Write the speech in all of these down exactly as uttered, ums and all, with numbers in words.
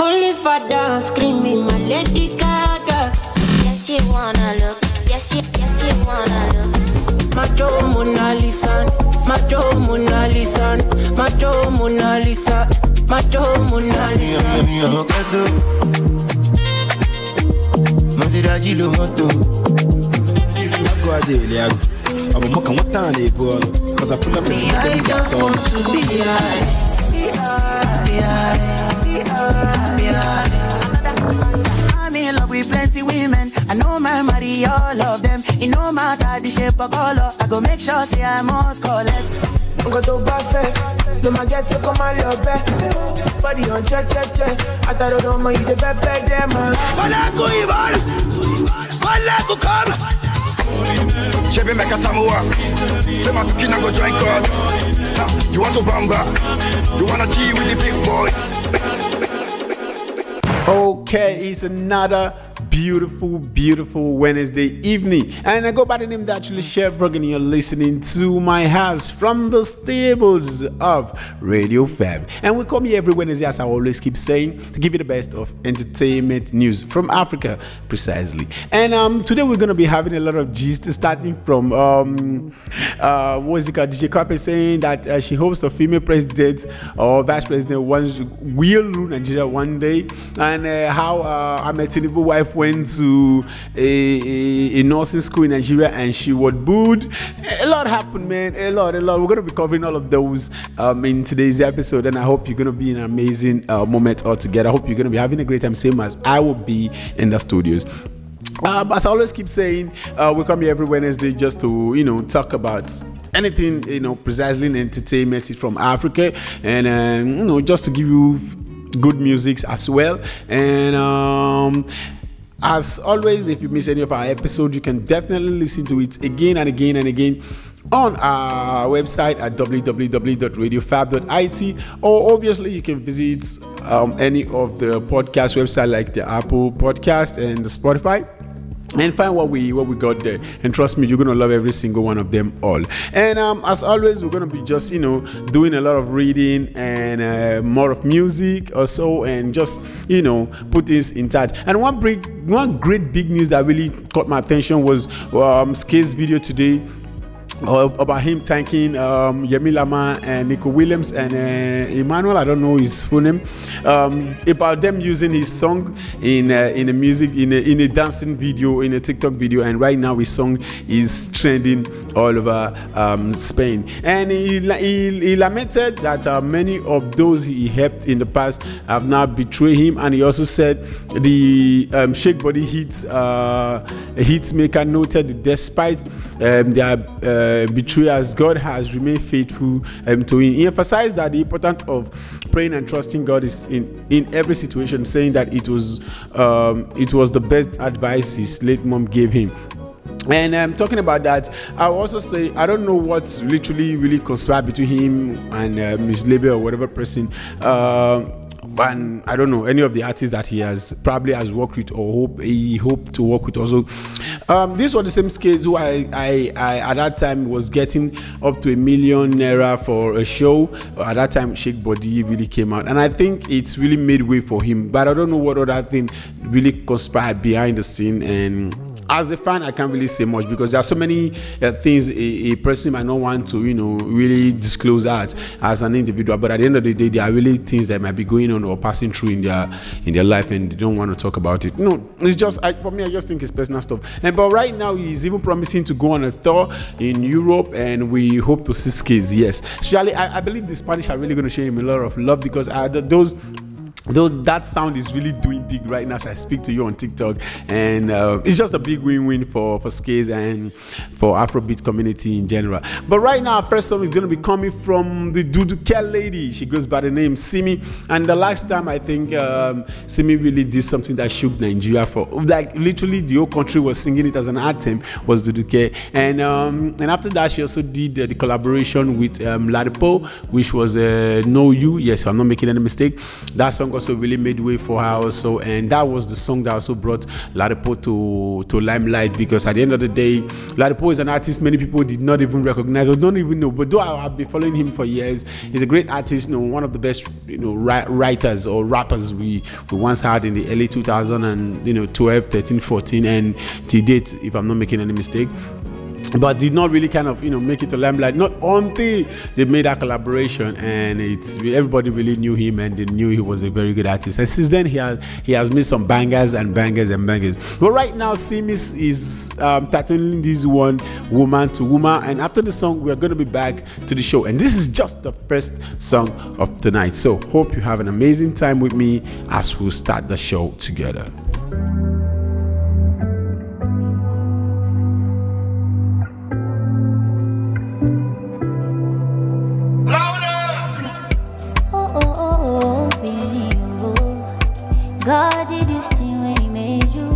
Only for dance, screaming my Lady Gaga. Yes, you wanna look. Yes, you, yes, you wanna look. Macho Mona Lisa, Macho Mona Lisa, Macho Mona Lisa, Macho Mona Lisa. I just want to be high, be high, be high. I'm in love with plenty women. I know my marry all of them. You know my body shape or color. I go make sure say I must collect. I'm going to buffet. No my get to come on your bed. Body on check, check, check. I thought I don't mind you the bed, bed, them. Wala go Ivan. Wala go come. Chebe make a tamuwa. Say my tukina go join God. You want to bamba? You wanna G with the big boys? Okay, it's another beautiful, beautiful Wednesday evening, and I go by the name that actually Chef Brogan. You're listening to my house from the stables of Radio Fab, and we come here every Wednesday, as I always keep saying, to give you the best of entertainment news from Africa, precisely. And um, today we're gonna be having a lot of gist, starting from um, uh, what is it called? D J Carpe saying that uh, she hopes a female president or vice president once will rule Nigeria one day, and uh, how uh, Ahmed Tinubu's wife went to a, a, a nursing school in Nigeria and she was booed. A lot happened, man. A lot, a lot. We're going to be covering all of those um, in today's episode, and I hope you're going to be in an amazing uh, moment altogether. I hope you're going to be having a great time, same as I will be in the studios. Um, as I always keep saying, uh, we come here every Wednesday just to, you know, talk about anything, you know, precisely in entertainment from Africa, and um, you know, just to give you good music as well. And um as always, if you miss any of our episodes, you can definitely listen to it again and again and again on our website at w w w dot radio fab dot i t, or obviously you can visit um, any of the podcast websites like the Apple Podcast and the Spotify, and find what we what we got there. And trust me, you're gonna love every single one of them all. And um, as always, we're gonna be just, you know, doing a lot of reading and uh, more of music or so, and just, you know, put this in touch. And one big one great big news that really caught my attention was um Skay's video today Uh, about him thanking um, Yemi Lama and Nico Williams and uh, Emmanuel, I don't know his full name, um, about them using his song in uh, in a music in a, in a dancing video, in a TikTok video, and right now his song is trending all over um, Spain. And he, he, he lamented that uh, many of those he helped in the past have now betrayed him, and he also said the um, Shake Body hit uh, hit maker noted that despite um, their uh, Uh, betrayers, God has remained faithful um, to him. He emphasized that the importance of praying and trusting God is in, in every situation, saying that it was um, it was the best advice his late mom gave him. And um, talking about that, I'll also say I don't know what's literally really conspired between him and uh, Miss Label or whatever person. Uh, and I don't know any of the artists that he has probably has worked with or hope he hoped to work with also. Um, these were the same scales who I, I, I at that time was getting up to a million naira for a show. At that time, Shake Body really came out, and I think it's really made way for him. But I don't know what other thing really conspired behind the scene. And as a fan, I can't really say much because there are so many uh, things a, a person might not want to, you know, really disclose out as an individual. But at the end of the day, there are really things that might be going on or passing through in their in their life, and they don't want to talk about it. No, it's just I, for me, I just think it's personal stuff. And but right now, he's even promising to go on a tour in Europe, and we hope to see Skay's. Yes, especially I, I believe the Spanish are really going to show him a lot of love because uh, those. Though that sound is really doing big right now as I speak to you on TikTok, and uh, it's just a big win-win for for Skay's and for Afrobeat community in general. But right now, our first song is going to be coming from the Duduke lady. She goes by the name Simi, and the last time I think um, Simi really did something that shook Nigeria for like literally the whole country was singing it as an anthem was Duduke, and um, and after that she also did uh, the collaboration with um, Ladipo, which was uh, Know You. Yes, if I'm not making any mistake, that song also really made way for her also, and that was the song that also brought Ladipo to to limelight, because at the end of the day, Ladipo is an artist many people did not even recognize or don't even know. But though I have been following him for years, he's a great artist, you know, one of the best, you know, writers or rappers we, we once had in the early two thousand and you know twelve, thirteen, fourteen, and to date, if I'm not making any mistake. But did not really kind of, you know, make it to limelight, not until they made that collaboration, and it's everybody really knew him and they knew he was a very good artist. And since then, he has he has made some bangers and bangers and bangers. But right now, Simi is um, titling this one "Woman to Woman," and after the song, we are going to be back to the show. And this is just the first song of the night. So hope you have an amazing time with me as we start the show together. God did this thing when he made you.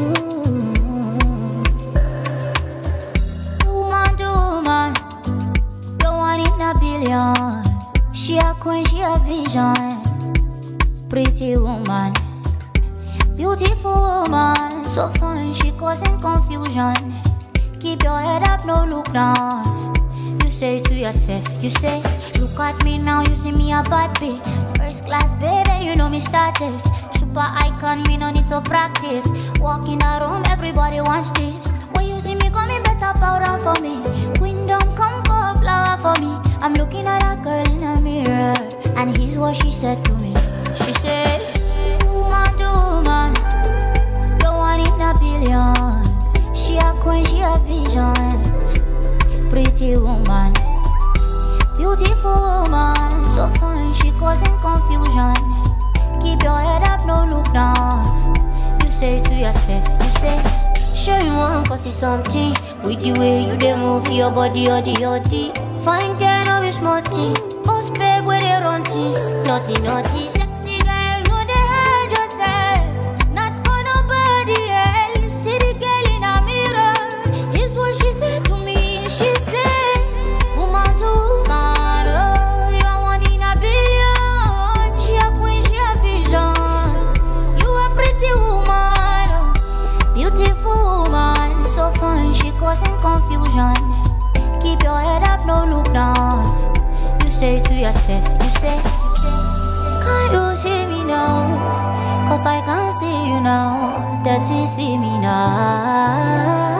Woman to woman, the one in a billion. She a queen, she a vision. Pretty woman, beautiful woman, so fine, she causing confusion. Keep your head up, no look down. You say to yourself, you say, look at me now, you see me a bad bitch. First class, baby, you know me status. Super icon, me no need to practice. Walk in a room, everybody wants this. When you see me coming, better powder for me. Queendom, come pour a flower for me. I'm looking at a girl in a mirror, and here's what she said to me. She said, woman to woman, the one in a billion. She a queen, she a vision. Pretty woman, beautiful woman, so fine, she causing confusion. Keep your head up, no look down. You say to yourself, you say, sure you want cause it's something. With the way you dey move your body, or the oddy. Fine girl, no be smarty. Boss babe, where they run this. Naughty, naughty, sexy girl, no they hide yourself. Not for nobody else. See the girl in a mirror. Here's what she said to me. She said, woman to woman, oh, you're one in a billion. She a queen, she a vision. You a pretty woman, oh, beautiful woman, so fine, she causing confusion. Keep your head up, no look down. You say to yourself, you say, you say, can't you see me now? Cause I can't see you now. That you see me now.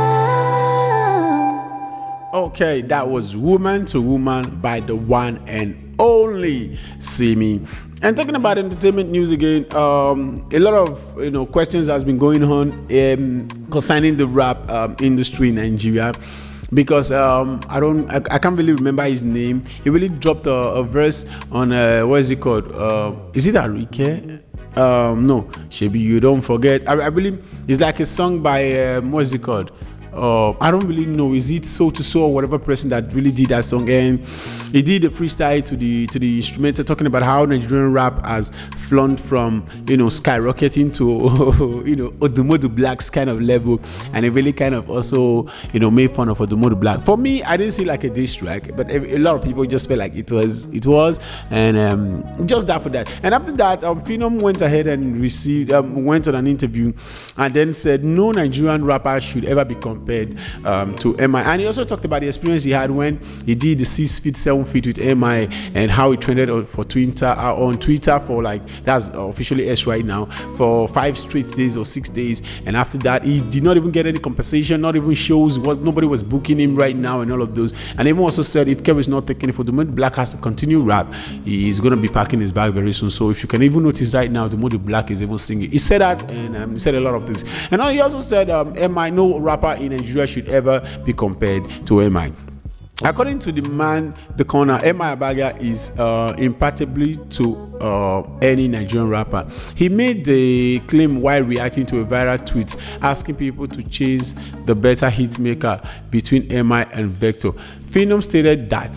Okay, that was Woman to Woman by the one and only Simi. And talking about entertainment news again, um, a lot of you know questions has been going on um, concerning the rap um, industry in Nigeria. Because um, I don't, I, I can't really remember his name. He really dropped a, a verse on uh, what is it called? Uh, is it Arike? Um, no, Shebi, you don't forget. I, I believe it's like a song by um, what is it called? Uh, I don't really know. Is it So to So or whatever person that really did that song? And he did a freestyle to the to the instrumental, talking about how Nigerian rap has flown from you know skyrocketing to you know Odumodu Black's kind of level, and it really kind of also you know made fun of Odumodu Black. For me, I didn't see like a diss track, but a, a lot of people just felt like it was it was, and um, just that for that. And after that, um, Phenom went ahead and received um, went on an interview, and then said no Nigerian rapper should ever be compared um, to M I. And he also talked about the experience he had when he did the six feet, seven feet with M I, and how it trended on for Twitter uh, on Twitter for like that's officially S right now for five straight days or six days. And after that, he did not even get any compensation, not even shows. What nobody was booking him right now, and all of those. And even also said if Kev is not taking it for the moment, Black has to continue rap. He's going to be packing his bag very soon. So if you can even notice right now, the Modu Black is even singing. He said that, and um, he said a lot of things. And he also said um, M I, no rapper in Nigeria should ever be compared to M I. According to the man, the corner, M I Abaga is uh, impartably to uh, any Nigerian rapper. He made the claim while reacting to a viral tweet asking people to chase the better hit maker between M I and Vector. Phenom stated that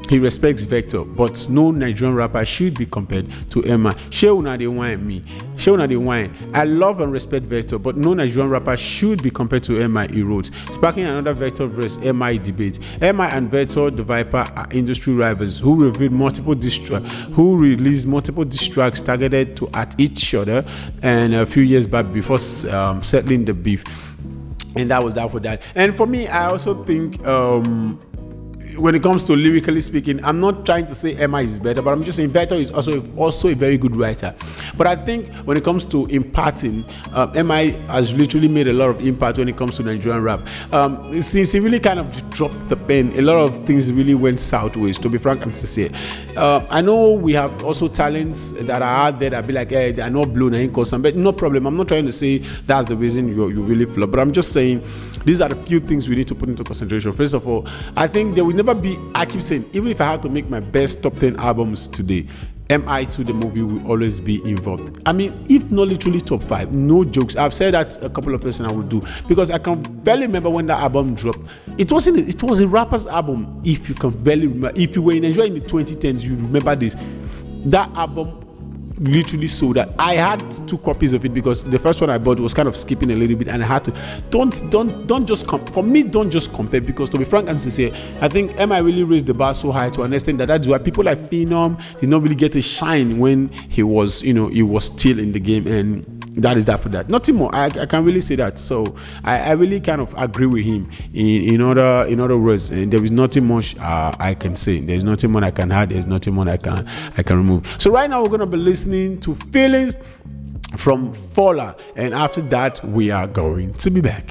he respects Vector, but no Nigerian rapper should be compared to M I. Sheuna they wine me. Sheuna they wine. I love and respect Vector, but no Nigerian rapper should be compared to M I, he wrote, sparking another Vector versus M I debate. M I and Vector the Viper are industry rivals who revealed multiple diss tracks, who released multiple diss tracks targeted to at each other, and a few years back before um, settling the beef. And that was that for that. And for me, I also think um, when it comes to lyrically speaking, I'm not trying to say M I is better, but I'm just saying Vector is also also a very good writer. But I think when it comes to imparting, uh, M I has literally made a lot of impact when it comes to Nigerian rap. Um, since he really kind of dropped the pen, a lot of things really went sideways, to be frank and sincere. Uh, I know we have also talents that are out there that be like, hey, they are not blown, I ain't costing, but no problem. I'm not trying to say that's the reason you you really flop, but I'm just saying these are the few things we need to put into consideration. First of all, I think there will never be, I keep saying, even if I had to make my best top ten albums today, M I two the movie will always be involved. I mean, if not literally top five, no jokes. I've said that a couple of times and I will do, because I can barely remember when that album dropped. It wasn't, it was a rapper's album. If you can barely remember, if you were in Nigeria in the twenty tens, you remember this. That album literally sold that. I had two copies of it because the first one I bought was kind of skipping a little bit, and I had to. Don't don't don't just come for me. Don't just compare, because to be frank and sincere, I think M I really raised the bar so high to understand that that's why people like Phenom did not really get a shine when he was, you know, he was still in the game, and that is that for that. Nothing more. I, I can really say that. So I, I really kind of agree with him in in other in other words. And there is nothing much uh, I can say. There's nothing more I can add. There's nothing more I can I can remove. So right now we're gonna be listening to Feelings from Fola, and after that we are going to be back.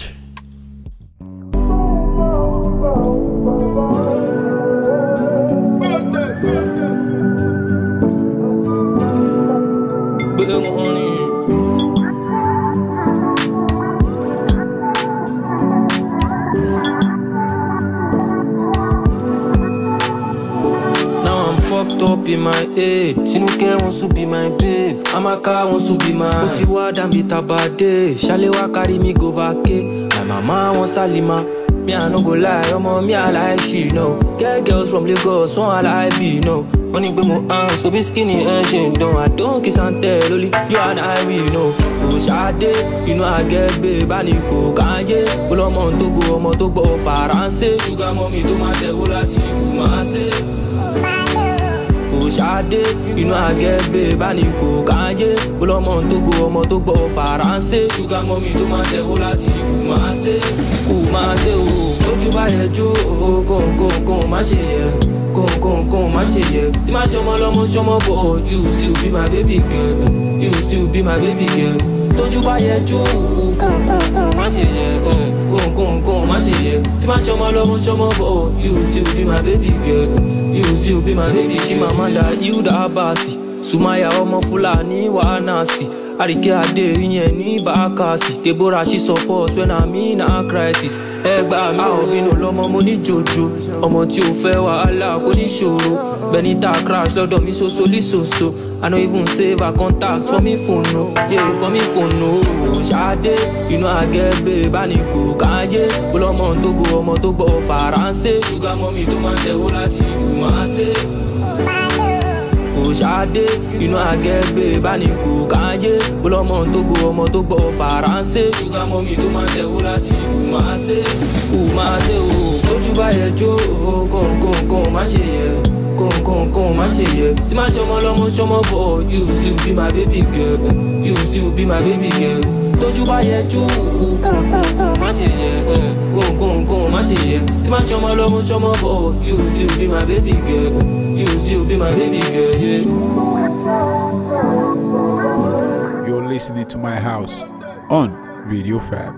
Up in my head, Tinuke wants to be my babe, Amaka wants to be my Otiwa Dambita Bade, Shalewa carry me go vacay. My mama wants Salima, me I no go lie, your mom me I like she know. Get girls from Lagos, one I like be no. Money be more hands, so be skinny and she don't. I don't kiss and tell, only you and I we know. Oh Shade, you know I get babe, I need go Kanye. Pull on to go, on to go France. Sugar mommy to my devil, I see you say. Shade, you know I get babe, I need go Kanye. Pull on to go, on to go France. Sugar mommy to my devil, I see you say. Oh my say, oh, don't you buy a Joe? Oh, go, go, go, my shit. Go, go, go, my shit. See my show, my love, show my boy. You still be my baby girl. You still be my baby girl. Don't you buy a Joe? Go, go, go, my shit. Go, go, go, my shit. See my show, my love, show my boy. You still be my baby girl. You still be my baby. She my mother, you the abasi. Sumaya omo fulani wa nasty. Arike ade rinye ni bakasi. Deborah she supports when I'm in a crisis. Egba mi o binu lomo mo ni jojo. Omo ti o fe wahala ko ni ṣòro. Benita crash lọ́dọ̀ mi so so li so so. I don't even save a contact for me phone no. Yeah, for me phone no. Shade, you know I get babe, I need go Kanye. Pull on to go, on to go France. Sugar mommy to my devil, I see you say. Oh Shade, you know I get babe, I need go Kanye. Pull on to go, on to go France. Sugar mommy to my devil, I see you say. Oh my say, oh, don't you buy a Joe? Oh, go, go, go, my shit. Go, go, go, my shit, yeah. See my show, my love, show my boy. You still be my baby girl. You still be my baby girl. Don't you buy a Joe? Go, go, go, my shit, yeah. Go, go, go, my shit, yeah. See my show, my love, show my boy. You still be my baby girl. You still be my baby girl, yeah. You're listening to My House on Radio Fab.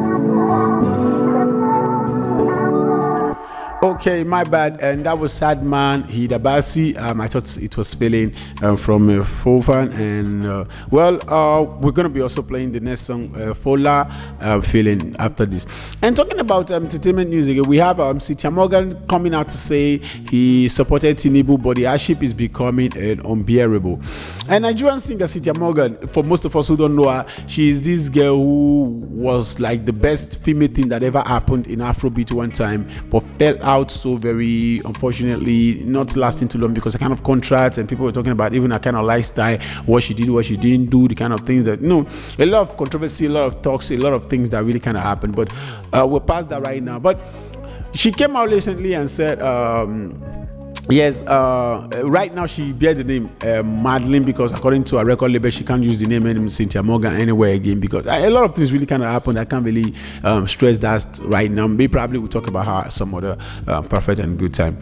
Okay, my bad. And that was Sad Man Hidabasi. Um, I thought it was Feeling um, from uh, Fofan. And uh, well, uh, we're going to be also playing the next song, uh, Fola, uh, Feeling, after this. And talking about um, entertainment music, we have um, Cynthia Morgan coming out to say he supported Tinubu, but the hardship is becoming uh, unbearable. And Nigerian singer Cynthia Morgan, for most of us who don't know her, she is this girl who was like the best female thing that ever happened in Afrobeat one time, but fell out out so very, unfortunately, not lasting too long because the kind of contracts and people were talking about even a kind of lifestyle, what she did, what she didn't do, the kind of things that, you know, a lot of controversy, a lot of talks, a lot of things that really kind of happened. But uh, we're past that right now. But she came out recently and said, um, yes, uh, right now she bears the name uh, Madeline because according to her record label, she can't use the name anymore, Cynthia Morgan anywhere again because a lot of things really kind of happened. I can't really um, stress that right now. Maybe probably we'll talk about her some other uh, perfect and good time.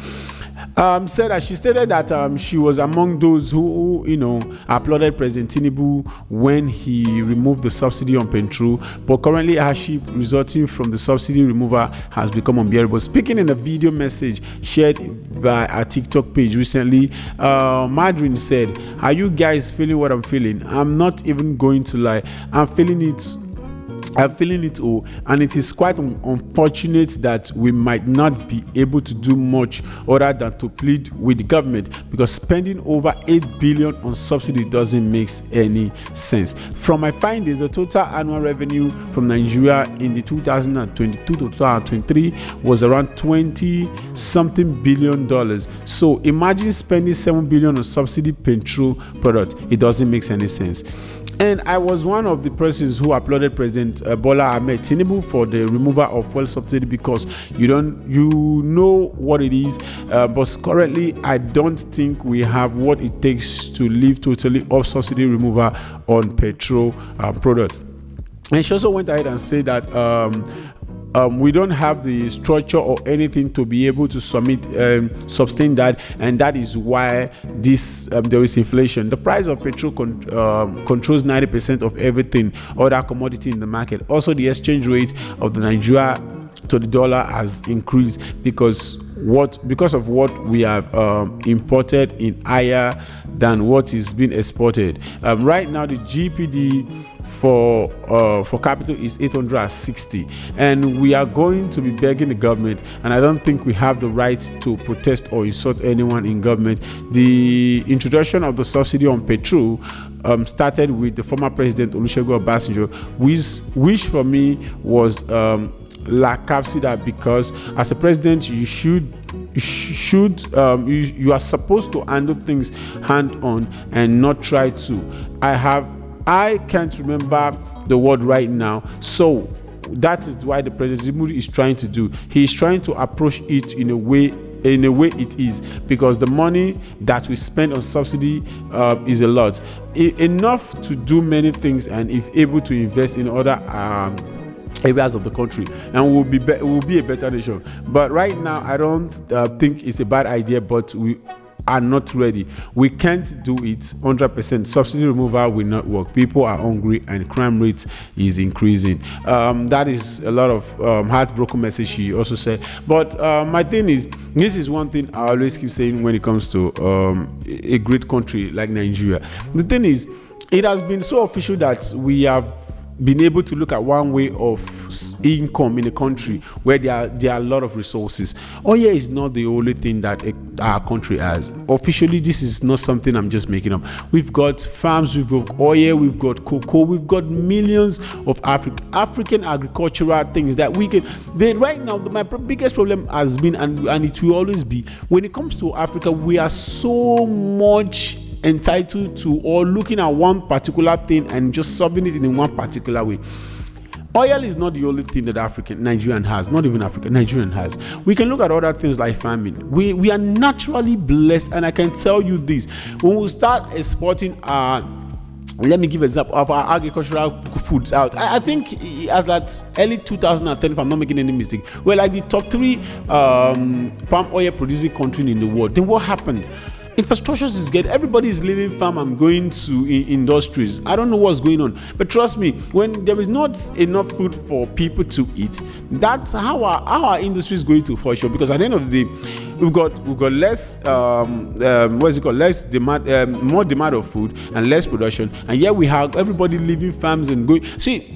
Um, said that she stated that um, she was among those who, you know, applauded President Tinubu when he removed the subsidy on petrol, but currently hardship resulting from the subsidy removal has become unbearable. Speaking in a video message shared via a TikTok page recently, uh, Madrin said, "Are you guys feeling what I'm feeling? I'm not even going to lie. I'm feeling it. I'm feeling it all, and it is quite un- unfortunate that we might not be able to do much other than to plead with the government because spending over eight billion on subsidy doesn't make any sense. From my findings, the total annual revenue from Nigeria in the two thousand twenty-two to twenty twenty-three was around twenty something billion dollars. So imagine spending seven billion on subsidy petrol product. It doesn't make any sense." And I was one of the persons who applauded President uh, Bola Ahmed Tinubu for the removal of fuel subsidy because you don't, you know what it is. Uh, but currently, I don't think we have what it takes to live totally off subsidy removal on petrol uh, products. And she also went ahead and said that um, Um, we don't have the structure or anything to be able to submit, um, sustain that, and that is why this um, there is inflation. The price of petrol con- um, controls ninety percent of everything, other commodity in the market. Also, the exchange rate of the Nigeria to the dollar has increased because what because of what we have um, imported in higher than what is being exported. Um, right now, the G P D for uh, for capital is eight hundred sixty, and we are going to be begging the government, and I don't think we have the right to protest or insult anyone in government. The introduction of the subsidy on petrol um, started with the former president Olusegun Obasanjo, which which for me was um, la capsida, because as a president you should you should um, you, you are supposed to handle things hand on and not try to. I have I can't remember the word right now, so that is why the president is trying to do. He is trying to approach it in a way in a way it is, because the money that we spend on subsidy uh, is a lot, e- enough to do many things, and if able to invest in other um, areas of the country, and we'll be, be we'll be a better nation. But right now, I don't uh, think it's a bad idea, but we are not ready. We can't do it one hundred percent. Subsidy removal will not work. People are hungry and crime rate is increasing. Um, that is a lot of um, heartbroken message she also said. But uh, my thing is, this is one thing I always keep saying when it comes to um, a great country like Nigeria. The thing is, it has been so official that we have been able to look at one way of income in a country where there are, there are a lot of resources. Oil is not the only thing that a, our country has. Officially, this is not something I'm just making up. We've got farms, we've got oil, we've got cocoa, we've got millions of Afri- African agricultural things that we can. They, right now, my biggest problem has been, and, and it will always be, when it comes to Africa, we are so much entitled to or looking at one particular thing and just solving it in one particular way. Oil is not the only thing that African Nigerian has, not even African Nigerian has. We can look at other things like farming. We we are naturally blessed, and I can tell you this: when we start exporting our, let me give an example of our agricultural foods out. I, I think as that early two thousand ten, if I'm not making any mistake, we're like the top three um, palm oil producing country in the world. Then what happened? Infrastructure is good. Everybody is leaving farm and going to in- industries. I don't know what's going on, but trust me, when there is not enough food for people to eat, that's how our, how our industry is going to function. Because at the end of the day, we've got we've got less um, um, what is it called? Less demand, um, more demand of food and less production, and yet we have everybody leaving farms and going. See,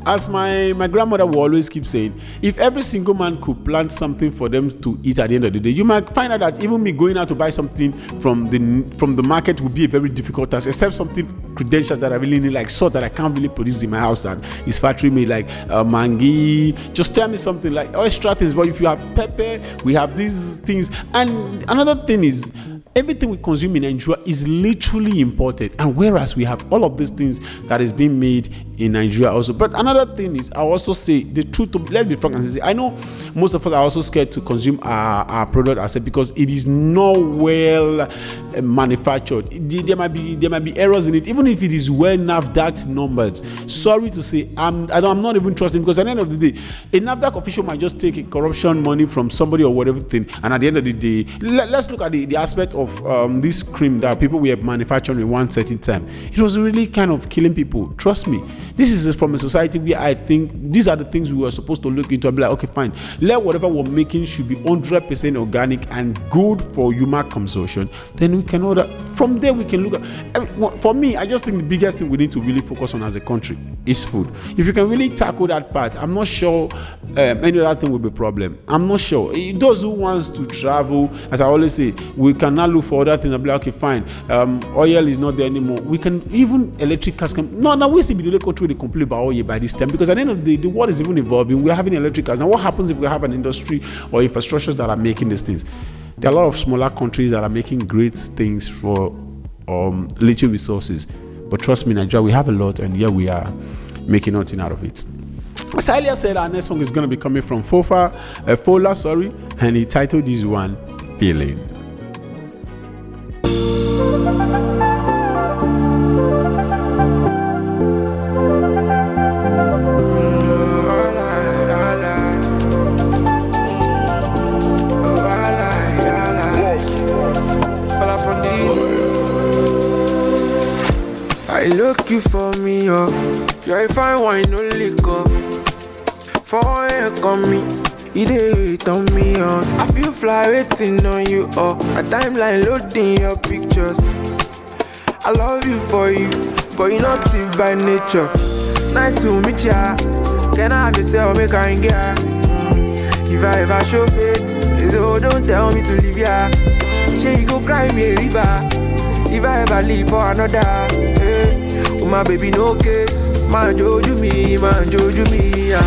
as my, my grandmother will always keep saying, if every single man could plant something for them to eat at the end of the day, you might find out that even me going out to buy something from the from the market would be a very difficult task, except something credentials that I really need, like salt that I can't really produce in my house that is factory made, like uh, mangi. Just tell me something like extra things. But if you have pepper, we have these things. And another thing is, everything we consume in Nigeria is literally imported, and whereas we have all of these things that is being made in Nigeria also. But another thing is, I also say the truth. Of, let's be frank and say, I know most of us are also scared to consume our, our product ourselves because it is not well uh, manufactured. It, there might be there might be errors in it, even if it is well NAFDAC numbered. Sorry to say, I'm I don't, I'm not even trusting, because at the end of the day, a NAFDAC official might just take a corruption money from somebody or whatever thing, and at the end of the day, let, let's look at the, the aspect of of um, this cream that people were manufacturing in one certain time. It was really kind of killing people. Trust me, this is from a society where I think these are the things we were supposed to look into and be like, okay, fine, let whatever we're making should be one hundred percent organic and good for human consumption. Then we can order from there. We can look at, for me, I just think the biggest thing we need to really focus on as a country is food. If you can really tackle that part, I'm not sure um, any other thing will be a problem. I'm not sure. Those who wants to travel, as I always say, we can now look for other things and be like, okay, fine, um, oil is not there anymore. We can even electric cars can no now we still be the only country they complain about oil by this time, because at the end of the day, the world is even evolving. We're having electric cars. Now what happens if we have an industry or infrastructures that are making these things? There are a lot of smaller countries that are making great things for um, little resources. But trust me, Nigeria, we have a lot, and here we are making nothing out of it. As Earlier said, our next song is going to be coming from Fofa, uh, Fola, sorry, and he titled this one, Feeling. I look you for me, oh. You're a fine wine, no liquor. For you come me, you dey wait on me, oh. I feel fly waiting on you, oh. A timeline loading your pictures. I love you for you, but you're not it by nature. Nice to meet ya. Can I have yourself, make her in gear? If I ever show face, so don't tell me to leave ya. She you go cry me a river. If I ever leave for another, hey, oh my baby, no case. Man, joju me, man, joju me, yeah.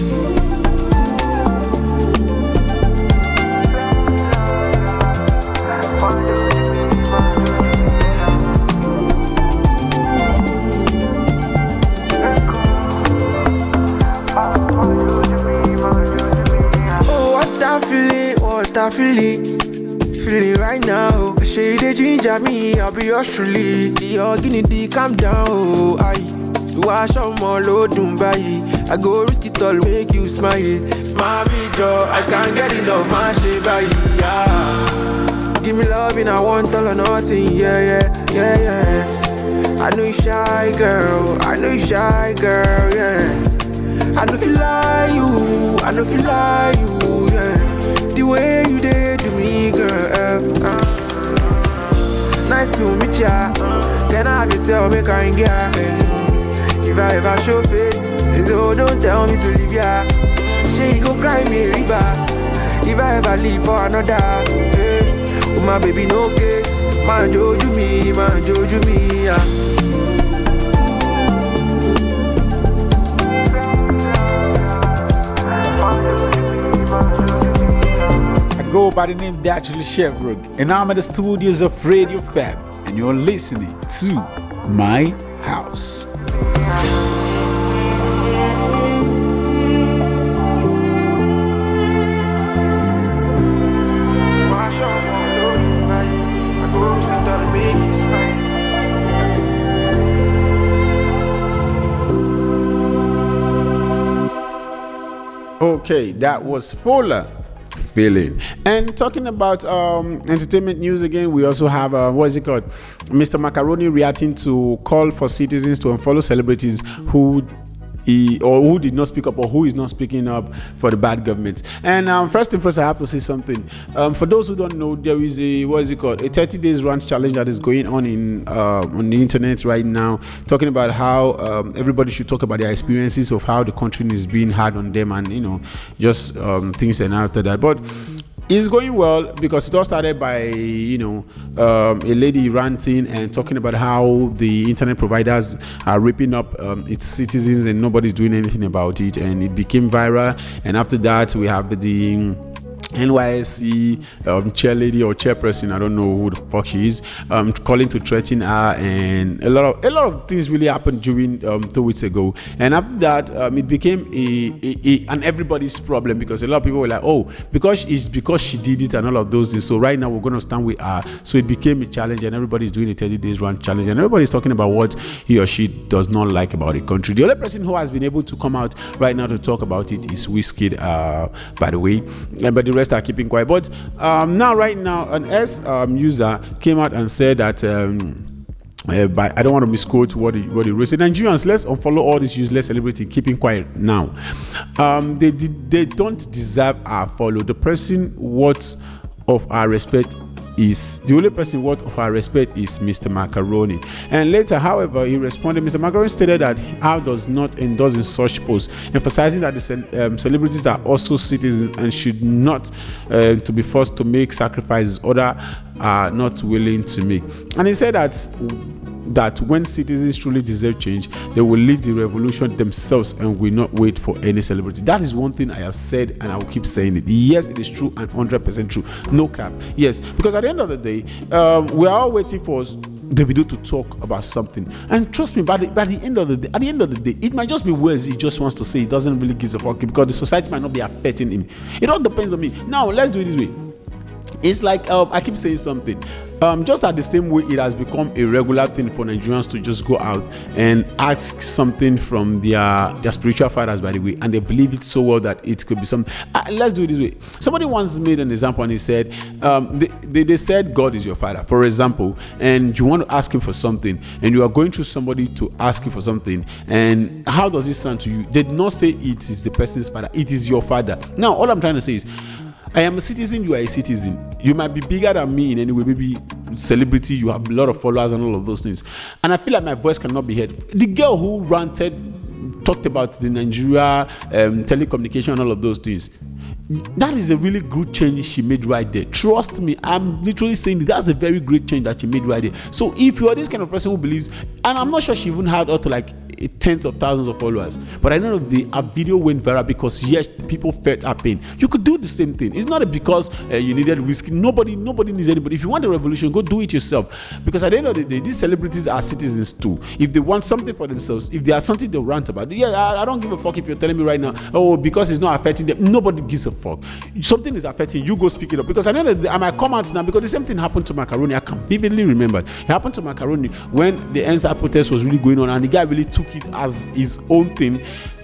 Oh, what I'm feeling, what I'm feeling. Feeling right now, shade they ginger me, I'll be yours truly. Your guinea D, calm down, oh, aye. You wash on more load, Dubai. I go risk it all, make you smile. My joy, I can't get enough, my shade by yeah. Give me love and I want all or nothing, yeah, yeah, yeah, yeah. I know you shy, girl, I know you shy, girl, yeah. I know if you lie, you, I know if you lie, you, yeah. The way you did to me, girl, uh, uh. Nice to meet ya. Can I have yourself, make her in gear? If I ever show face, so don't tell me to leave ya. She go cry me a river. If I ever leave for another, hey, oh my baby, no case. Man, joju me, man, joju me, yeah. Go by the name Naturally Chevrolet, and I'm at the studios of Radio Fab, and you're listening to My House. Okay, that was Fuller. Feeling. And talking about um, entertainment news again, we also have uh, what is it called? Mister Macaroni reacting to call for citizens to unfollow celebrities who he, or who did not speak up, or who is not speaking up for the bad government. And um, first thing first, I have to say something. Um, for those who don't know, there is a what is it called? A thirty days ranch challenge that is going on in uh, on the internet right now, talking about how um, everybody should talk about their experiences of how the country is being hard on them, and you know, just um, things and after that. But it's going well because it all started by, you know, um, a lady ranting and talking about how the internet providers are ripping up um, its citizens and nobody's doing anything about it, and it became viral. And after that, we have the N Y S C um, chairlady or chairperson, I don't know who the fuck she is, um, calling to threaten her, and a lot of a lot of things really happened during um, two weeks ago. And after that, um, it became a, a, a an everybody's problem, because a lot of people were like, oh, because it's because she did it and all of those things. So right now we're going to stand with her. So it became a challenge, and everybody's doing a thirty days run challenge, and everybody's talking about what he or she does not like about the country. The only person who has been able to come out right now to talk about it is Wizkid, uh, by the way, and but the rest are keeping quiet. But um, now, right now, an S um, user came out and said that um, uh, by, I don't want to misquote what he, what he wrote. Said, Nigerians, let's unfollow all these useless celebrity keeping quiet now. Um, they did, they don't deserve our follow. The person worth of our respect is the only person worth of our respect is Mister Macaroni. And later, however, he responded. Mister Macaroni stated that how does not endorse in such posts, emphasizing that the ce- um, celebrities are also citizens and should not uh, to be forced to make sacrifices other are not willing to make. And he said that that when citizens truly deserve change, they will lead the revolution themselves and will not wait for any celebrity. That is one thing I have said, and I will keep saying it. Yes, it is true and one hundred percent true. No cap. Yes, because at the end of the day, um, we are all waiting for Davido to talk about something. And trust me, by the, by the end of the day, at the end of the day, it might just be words he just wants to say. He doesn't really give a fuck, because the society might not be affecting him. It all depends on me. Now, let's do it this way. It's like um, I keep saying something. Um, just at the same way, it has become a regular thing for Nigerians to just go out and ask something from their their spiritual fathers, by the way, and they believe it so well that it could be some. Uh, let's do it this way. Somebody once made an example, and he said, um, they, they, they said God is your father, for example, and you want to ask him for something, and you are going through somebody to ask him for something, and how does it sound to you? They did not say it is the person's father, it is your father. Now, all I'm trying to say is, I am a citizen, you are a citizen. You might be bigger than me in any way, maybe celebrity, you have a lot of followers and all of those things. And I feel like my voice cannot be heard. The girl who ranted, talked about the Nigeria um, telecommunication and all of those things, that is a really good change she made right there. Trust me, I'm literally saying that that's a very great change that she made right there. So if you are this kind of person who believes, and I'm not sure she even had up to like tens of thousands of followers, but I know the a video went viral because yes, people felt her pain. You could do the same thing. It's not because uh, you needed whiskey. Nobody, nobody needs anybody. If you want a revolution, go do it yourself. Because at the end of the day, these celebrities are citizens too. If they want something for themselves, if there are something they rant about, yeah, I, I don't give a fuck if you're telling me right now, oh, because it's not affecting them. Nobody gives a fuck. Something is affecting you, go speak it up. Because I know that I might come out now, because the same thing happened to Macaroni. I can vividly remember it happened to Macaroni when the N S A protest was really going on, and the guy really took it as his own thing,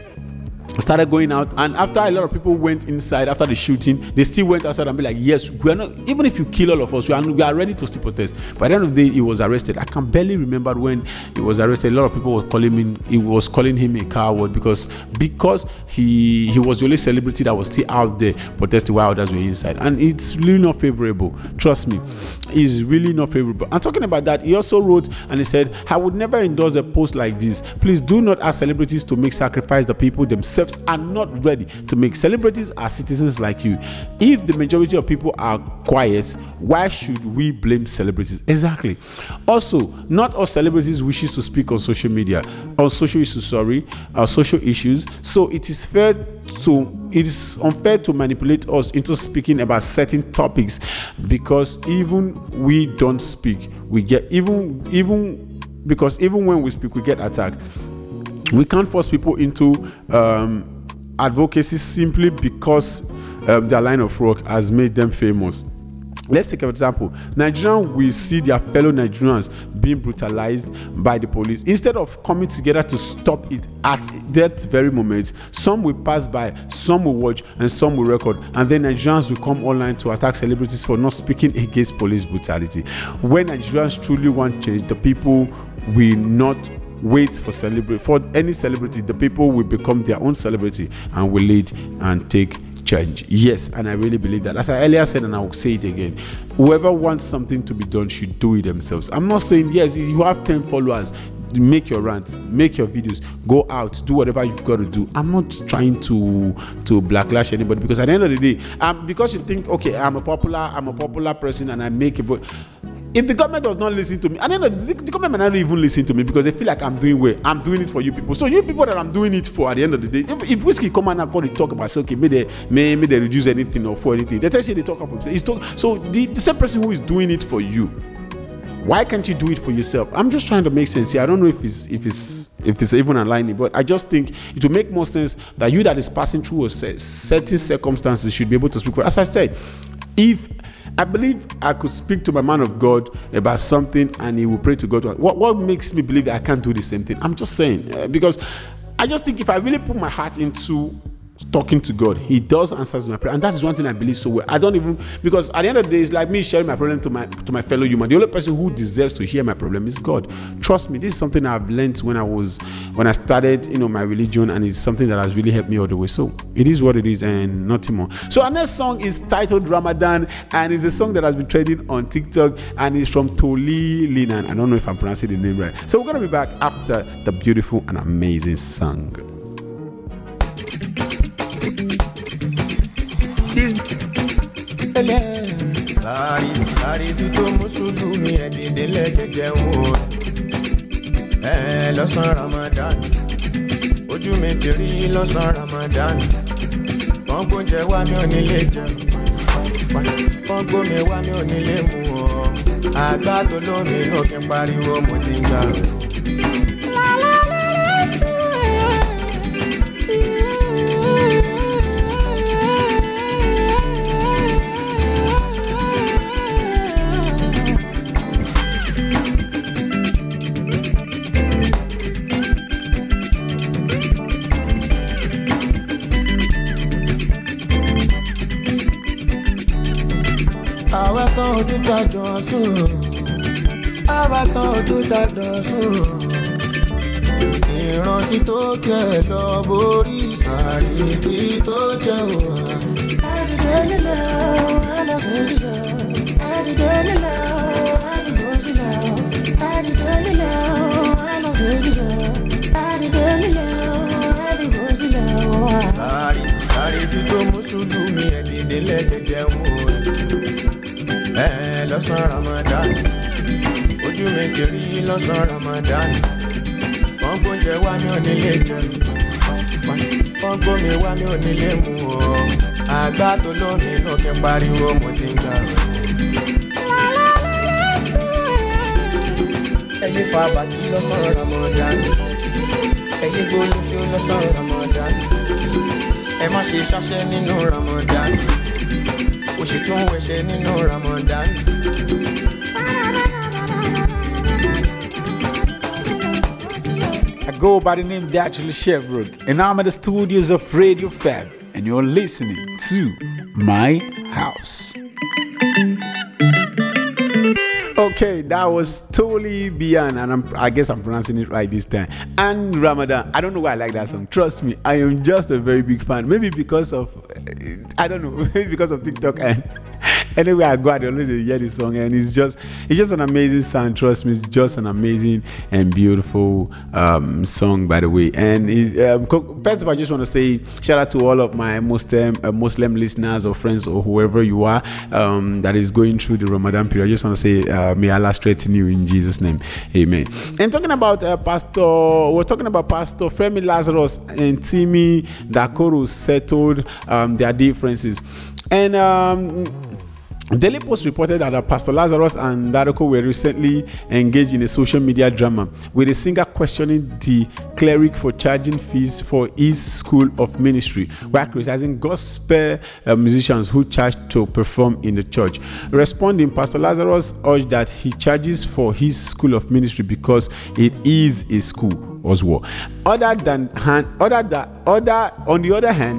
started going out, and after a lot of people went inside after the shooting, they still went outside and be like, yes, we are not, even if you kill all of us, we are, we are ready to still protest. By the end of the day, he was arrested. I can barely remember when he was arrested. A lot of people were calling him, he was calling him a coward, because because he he was the only celebrity that was still out there protesting while others were inside, and it's really not favorable. Trust me, it's really not favorable. And talking about that, he also wrote and he said, I would never endorse a post like this. Please do not ask celebrities to make sacrifice the people themselves are not ready to make. Celebrities are citizens like you. If the majority of people are quiet, why should we blame celebrities? Exactly. Also, not all celebrities wishes to speak on social media, on social issues, sorry, uh, social issues. So it is fair to, it is unfair to manipulate us into speaking about certain topics, because even we don't speak, we get even even because even when we speak, we get attacked. We can't force people into um, advocacy simply because um, their line of work has made them famous. Let's take an example. Nigerians will see their fellow Nigerians being brutalized by the police. Instead of coming together to stop it at that very moment, some will pass by, some will watch, and some will record. And then Nigerians will come online to attack celebrities for not speaking against police brutality. When Nigerians truly want change, the people will not wait for celebrity for any celebrity. The people will become their own celebrity and will lead and take change. Yes, and I really believe that. As I earlier said, and I will say it again, whoever wants something to be done should do it themselves. I'm not saying, yes, if you have ten followers, make your rants, make your videos, go out, do whatever you've got to do. I'm not trying to to backlash anybody, because at the end of the day, um, because you think, okay, I'm a popular, I'm a popular person and I make a vote. If the government does not listen to me, and then the, the government might not even listen to me because they feel like I'm doing well. I'm doing it for you people. So you people that I'm doing it for, at the end of the day, if, if Whiskey come and call to talk about, say, okay, may they may, may they reduce anything or for anything, they tell you they talk about themselves. So the, the same person who is doing it for you, why can't you do it for yourself? I'm just trying to make sense here. I don't know if it's if it's if it's even aligning, but I just think it will make more sense that you that is passing through a certain circumstances should be able to speak for. As I said, if I believe I could speak to my man of God about something and he will pray to God. What what makes me believe that I can't do the same thing? I'm just saying, uh, because I just think if I really put my heart into talking to God, He does answer my prayer, and that is one thing I believe so well. I don't even, because at the end of the day, it's like me sharing my problem to my to my fellow human. The only person who deserves to hear my problem is God. Trust me, this is something I've learned when I was when I started, you know, my religion, and it's something that has really helped me all the way. So it is what it is, and nothing more. So our next song is titled Ramadan, and it's a song that has been trending on TikTok, and it's from Toli Linan. I don't know if I'm pronouncing the name right. So we're gonna be back after the beautiful and amazing song. Sari, sari ti tó Mùsùlùmí ẹ̀díndínlẹ̀ jẹjẹ wo ẹ̀ lọ́sàn Ramadan, ojú mi ti rí lọ́sàn Ramadan, wọ́n gbóúnjẹ wá mi ò nílé jẹun, wọ́n gbómi wá mi ò nílé mu ọ́, àgbà tó lómi inú kí n pariwo mo ti ń gbà rẹ̀. Àwa tán ojú ta dán sùn, àwa tán ojú ta dán sùn, ìrántí tó kẹ́ lọ borí sàárì tí tó jẹ́ òwà. Adìdẹ́lélẹ̀ alásùnjìlọ, adìdẹ́lélẹ̀ alásùnjìlọ, adìdẹ́lélẹ̀ alásùnjìlọ, adìdẹ́lélẹ̀ alásùnjìlọ. Sàárì, sàárì tí tó Mùsùlùmí ẹ̀díndínlẹ̀ jẹjẹ wò ẹ̀ lọ́sàn Ramadan, ojú mi ti rí lọ́sàn Ramadan, wọ́n gbóúnjẹ wá mi ò nílé jẹun, wọ́n gbómi wá mi ò nílé mu ọ́, àgbà tó lómi inú kí n pariwo mo ti ń gbà rẹ̀. Ẹyẹ fa bàtí lọ́sàn Ramadan, ẹyẹ gbólóṣó lọ́sàn Ramadan, ẹ má ṣe ṣáṣẹ́ nínú Ramadan, ó ṣe tún wẹ̀ṣẹ̀ nínú Ramadan. I go by the name Dachel Chevrolet, and I'm at the studios of Radio Fab, and you're listening to My House. Okay, that was Toli Bian, and I'm, I guess I'm pronouncing it right this time. And Ramadan. I don't know why I like that song. Trust me, I am just a very big fan. Maybe because of, I don't know, maybe because of TikTok. And anyway, I go out, I always hear this song, and it's just, it's just an amazing sound. Trust me, it's just an amazing and beautiful um, song, by the way. And it's, um, first of all, I just want to say shout out to all of my Muslim uh, Muslim listeners or friends or whoever you are um, that is going through the Ramadan period. I just want to say, uh, may Allah strengthen you in Jesus' name, Amen. And talking about uh, Pastor, we're talking about Pastor Femi Lazarus and Timi Dakoro settled um, their differences, and um, Daily Post reported that uh, Pastor Lazarus and Daroko were recently engaged in a social media drama, with a singer questioning the cleric for charging fees for his school of ministry, while criticizing gospel uh, musicians who charge to perform in the church. Responding, Pastor Lazarus urged that he charges for his school of ministry because it is a school as well. Other than hand, other than other on the other hand,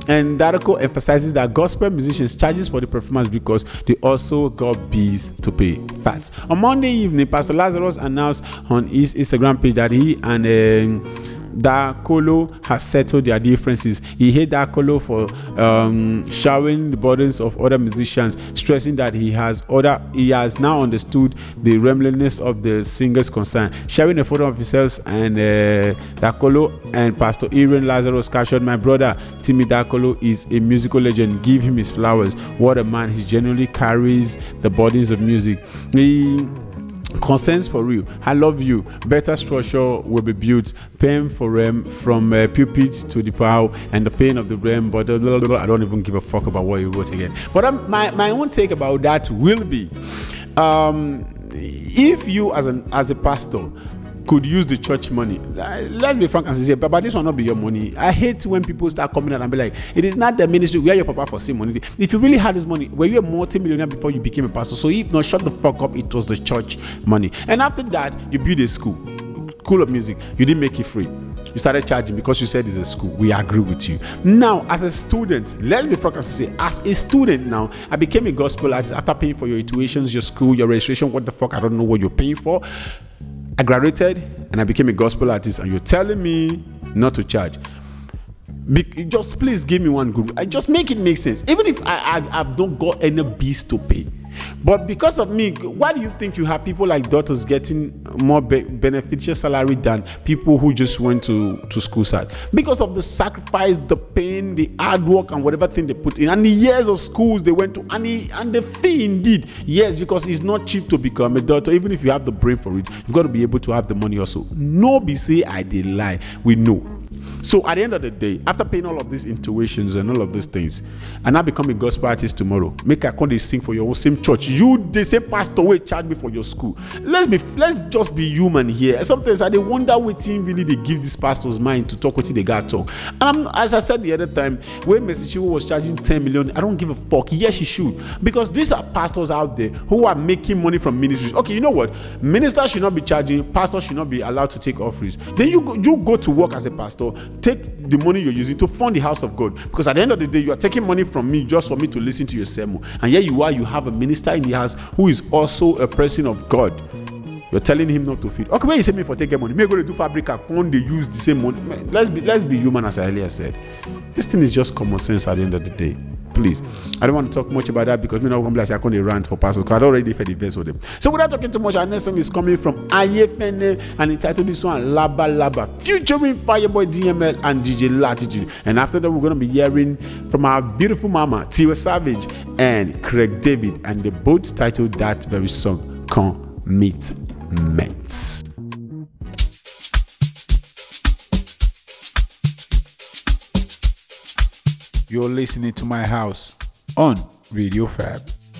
And the article emphasizes that gospel musicians charges for the performance because they also got bills to pay. Facts. On Monday evening, Pastor Lazarus announced on his Instagram page that he and um, Dakolo has settled their differences. He hated Dakolo for um, showering the burdens of other musicians, stressing that he has other he has now understood the relentlessness of the singer's concern. Sharing a photo of himself and uh, Dakolo and Pastor Aaron Lazarus captured, "My brother Timmy Dakolo is a musical legend. Give him his flowers. What a man! He genuinely carries the burdens of music. He concerns for real. I love you. Better structure will be built. Pain for them from uh, pulpit to the power and the pain of the realm." But uh, blah, blah, blah, I don't even give a fuck about what you wrote again. But um, my my own take about that will be, um, if you as an as a pastor could use the church money, let's be frank and sincere, but this will not be your money. I hate when people start coming out and be like, it is not the ministry, we are your papa for same money. If you really had this money, were you a multi-millionaire before you became a pastor? So if not, shut the fuck up, it was the church money. And after that, you build a school, school of music, you didn't make it free. You started charging because you said it's a school. We agree with you. Now, as a student, let's be frank and sincere, as a student now, I became a gospel artist after paying for your tuitions, your school, your registration, what the fuck, I don't know what you're paying for. I graduated and I became a gospel artist, and you're telling me not to charge. Be- just please give me one good. I just make it make sense. Even if I, I I've not got any bills to pay, but because of me, why do you think you have people like daughters getting more be- beneficial salary than people who just went to to school side? Because of the sacrifice, the pain, the hard work, and whatever thing they put in, and the years of schools they went to, and the and the fee indeed. Yes, because it's not cheap to become a daughter. Even if you have the brain for it, you've got to be able to have the money also. No be say I did lie. We know. So at the end of the day, after paying all of these intuitions and all of these things, and I become a gospel artist tomorrow, make I come to sing for your own same church. You, the same pastor, will charge me for your school. Let's be, let's just be human here. Sometimes I dey wonder what thing really they give this pastor's mind to talk what they got talk. And I'm, as I said the other time, when Messi Chiwo was charging ten million, I don't give a fuck. Yes, he should, because these are pastors out there who are making money from ministries. Okay, you know what? Ministers should not be charging. Pastors should not be allowed to take offerings. Then you go, you go to work as a pastor. Take the money you're using to fund the house of God, because at the end of the day you are taking money from me just for me to listen to your sermon, and here you are, you have a minister in the house who is also a person of God. You're telling him not to feed. Okay, when you say me for taking money, me go to do fabric, can't they use the same money? Man, let's be let's be human, as I earlier said. This thing is just common sense at the end of the day. Please, I don't want to talk much about that because me not going to be like I can't rant for pastors, because I already fed the verse with them. So without talking too much, our next song is coming from Ayefene and entitled this one Laba Laba, featuring Fireboy D M L and D J Latitude. And after that, we're going to be hearing from our beautiful mama Tiwa Savage and Craig David, and they both titled that very song Commitments. You're listening to My House on Radio Fab.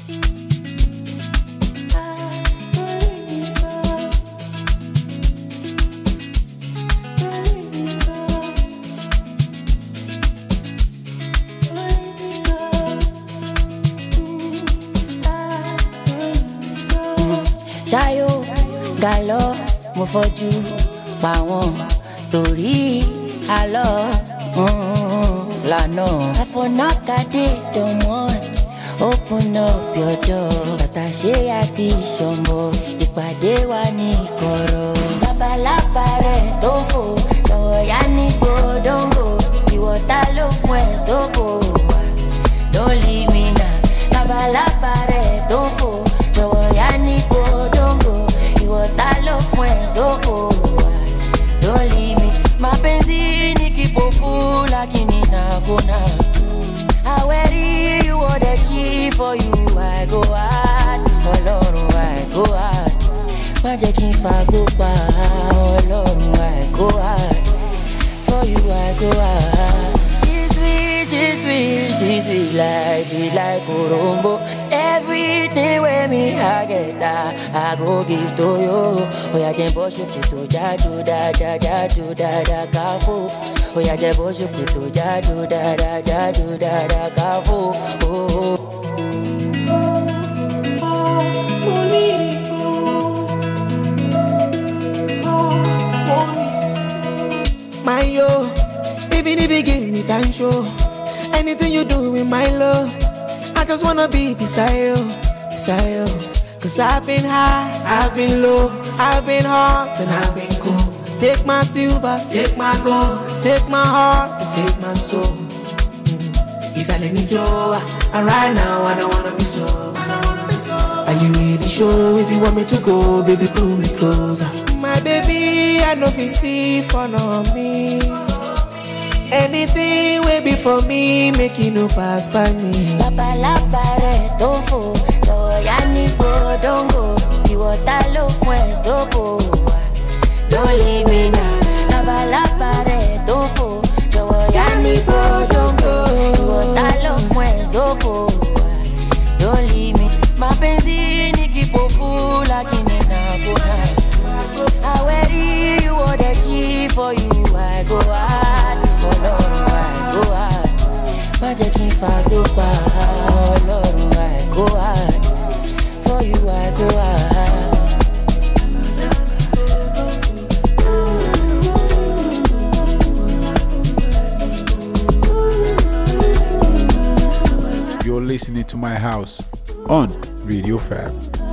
Shayo, Galo, mo fojú pa wọ́n torí àlọ́. Lano, I for knock at it, don't want. Open up your door. Tata ṣe àti ṣọmọ, ìpàdé wa ní kọ̀rọ̀. Labalábá rẹ̀ tó fò, lọ́wọ́ yá ní gbódóńgò. Ìwọ̀ta ló fún ẹ̀ sóko. Don't leave me now. Labalábá rẹ̀ tó fò, lọ́wọ́ yá ní gbódóńgò. Ìwọ̀ta ló fún ẹ̀ sóko. Don't leave me. Mapenzi nikipofu lakini nakona. Aweri you want the key for you, I go hard. Ọlọ́run, I go hard. Má jẹ́ kí n fagbó pa. Ọlọ́run, I go hard. For you, I go hard. She's sweet, she's sweet, she's sweet like, sweet like Orombo. Everything with me, I get that, I go give to you. Oh yeah, just boss you put to jaju da da jaju da da kafu. Oh yeah, just boss you put to jaju da da jaju da da kafu. Oh. My yo, even if you give me time show, Anything you do with my love, I just wanna be beside you, beside you. Cause I've been high, I've been low, I've been hot and I've been cold. Take my silver, take my gold, take my heart, take my soul. He's a me Joe, and right now I don't wanna be so. Are you really sure if you want me to go, baby, pull me closer. My baby, I know be see for no me. Anything will be for me, make it no pass by me. Lapa lapa re tofu, lo ya ni go don't go. You want that love when so go. Don't leave me now. Lapa lapa re tofu, lo ya ni go don't go. You want that love when so go. Don't leave me. My penzi ni kipofu lakini na bona. I wear you want the key for you. I go hard, oh Lord, I go hard. Magic if I go hard, oh Lord, I go hard. For you I go hard. You're listening to My House on Radio Fab.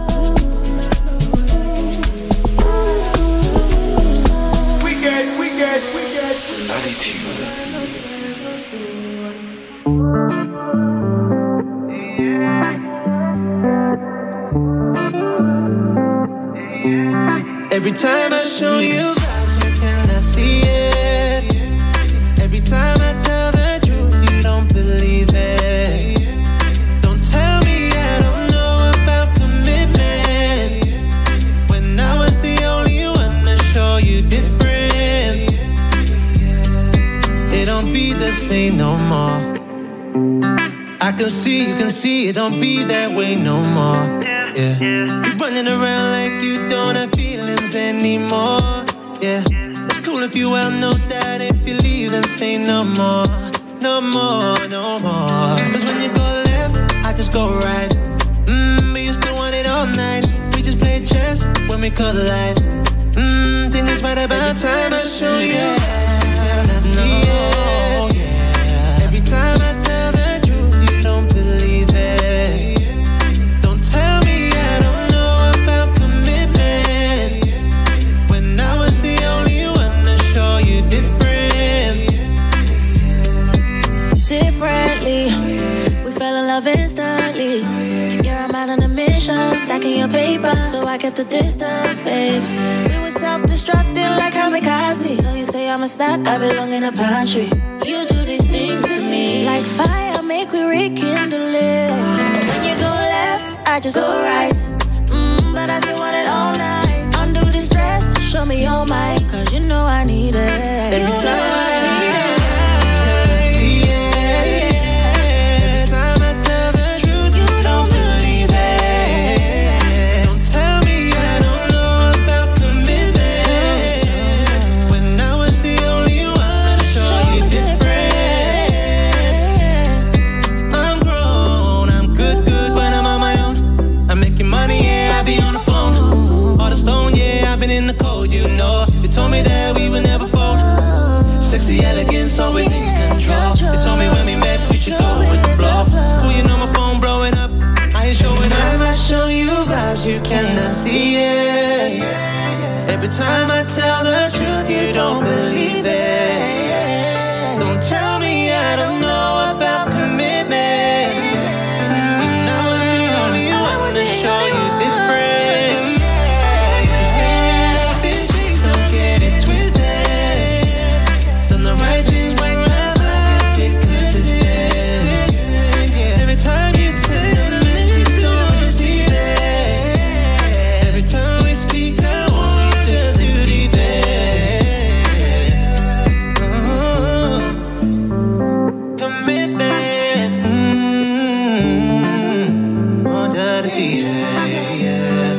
Every time I show you vibes, you cannot see it. Every time I tell the truth, you don't believe it. Don't tell me I don't know about commitment, when I was the only one to show you different. It don't be the same no more. I can see, you can see, it don't be that way no more. Yeah, you're running around like you don't have feelings anymore. Yeah, it's cool if you well know that if you leave then say no more, no more, no more. Cause when you go left, I just go right. Mmm, but you still want it all night. We just play chess when we collide. Mmm, think it's right about time I show you that I see it. Every time I tell the truth, you don't believe it. Don't tell me I don't know about commitment, when I was the only one to show you different. Differently, we fell in love instantly. You're a man on a mission, stacking your paper, so I kept the distance, babe. We were self-destructing like kamikaze. Though you say I'm a snack, I belong in a pantry. You do these things to me like fire, make we rekindle it. When you go left, I just go right. Mm, but I still want it all night. Undo the stress, show me your mind, cause you know I need it. Every time I need it. Always in control. They told me when we met we should go with the flow. It's cool, you know my phone blowing up. I ain't showing up. Every time I show you vibes, you cannot see it. Every time I tell the truth, you don't believe it. Don't tell me I don't know about commitment, when I was the only one to show you different. It's the same in love and chase, don't get it twisted. Done the right thing. Every time you send a message, don't receive it. Every time we speak, I want you just to be there. Uh-huh. Commitment, mm-hmm. Want you to be there,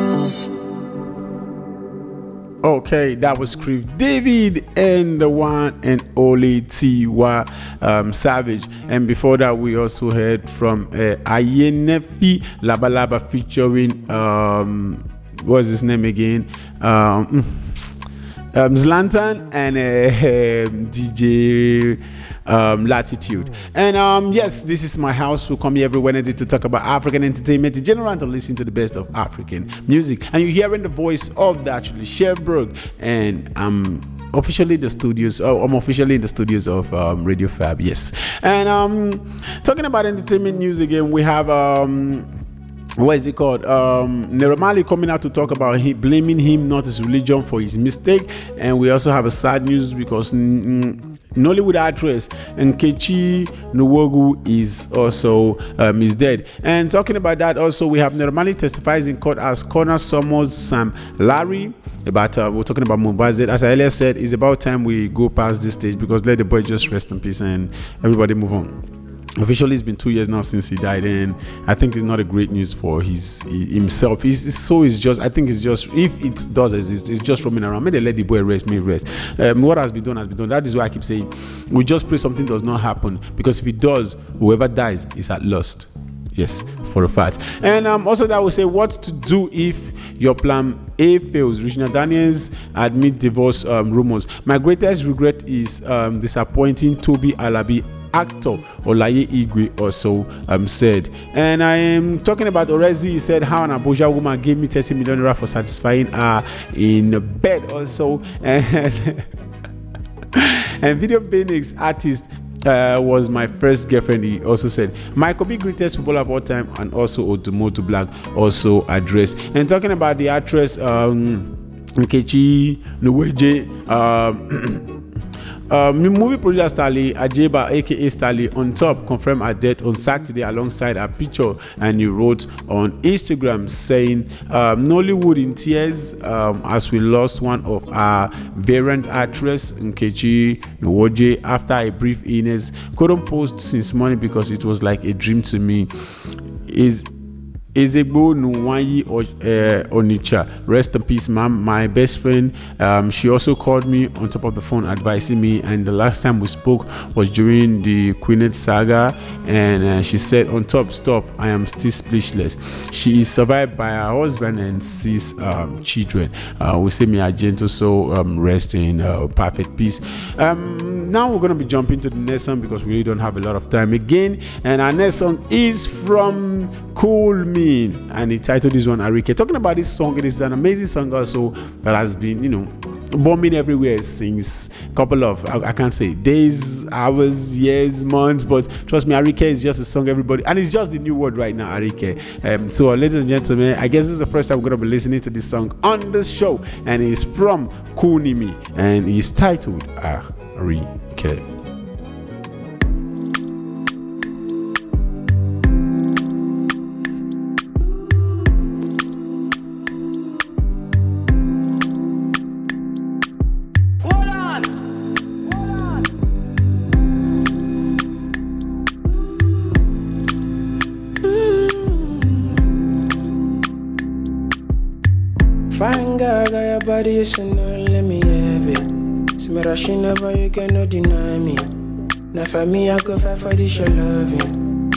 yeah. Okay, that was Crave David and the one and only Tiwa um, Savage. And before that, we also heard from uh, Ayenefi Laba Laba featuring, um, what's his name again? Um, um, Zlatan and uh, D J um, Latitude. And um, yes, this is my house. We come here every Wednesday to talk about African entertainment in general and to listen to the best of African music. And you're hearing the voice of the actually Chef Brooke, and I'm officially the studios. Oh, I'm officially in the studios of um, Radio Fab. Yes, and um, talking about entertainment news again, we have um. what is it called? Um, Neromali coming out to talk about him, blaming him, not his religion, for his mistake. And we also have a sad news because mm, Nollywood actress Nkechi Nwogu is also um, is dead. And talking about that, also we have Neromali testifies in court as Connor Summers Sam Larry. But uh, we're talking about Mohbad. As I earlier said, it's about time we go past this stage, because let the boy just rest in peace and everybody move on. Officially, it's been two years now since he died, and I think it's not a great news for his himself. He's, it's, so it's just, I think it's just, if it does exist, it's just roaming around. May they let the boy rest, may rest. Um, what has been done has been done. That is why I keep saying, we just pray something does not happen, because if it does, whoever dies is at lost. Yes, for a fact. And um, also that will say what to do if your plan A fails. Regina Daniels admit divorce um, rumors. My greatest regret is um, disappointing Toby Alabi. Actor Olaye Igwe also um, said. And I am talking about Orezi. He said how an Abuja woman gave me thirty million naira for satisfying her in bed also. And, and Video Phoenix artist Uh, was my first girlfriend, he also said. Michael B, greatest footballer of all time, and also Odumodu Black also addressed. And talking about the actress um, Nkechi Nwogu, um, Uh, movie producer Starley Ajeba, aka Starley, on top confirmed her death on Saturday alongside her picture, and he wrote on Instagram saying, um, Nollywood in tears um, as we lost one of our variant actress Nkechi Nwogu after a brief illness. Couldn't post since morning because it was like a dream to me. Is Ezegbo Nwanyi uh, Onicha, rest in peace, ma'am. My best friend, um, she also called me on top of the phone advising me, and the last time we spoke was during the Queenette saga, and uh, she said on top, stop, I am still speechless. She is survived by her husband and six um, children. Uh, we say may her gentle soul um, rest in uh, perfect peace. Um, now we're going to be jumping to the next song because we really don't have a lot of time again, and our next song is from Cool Me, and he titled this one Arike. Talking about this song, it is an amazing song also that has been, you know, bombing everywhere since a couple of, I, I can't say days, hours, years, months, but trust me, Arike is just a song everybody, and it's just the new word right now, Arike. Um, so, ladies and gentlemen, I guess this is the first time we're going to be listening to this song on the show, and it's from Kunimi, and it's titled Arike. Fine girl, got your body, you should know, let me have it. See me rushing over, you cannot deny me. Now for me, I go fight for this your loving.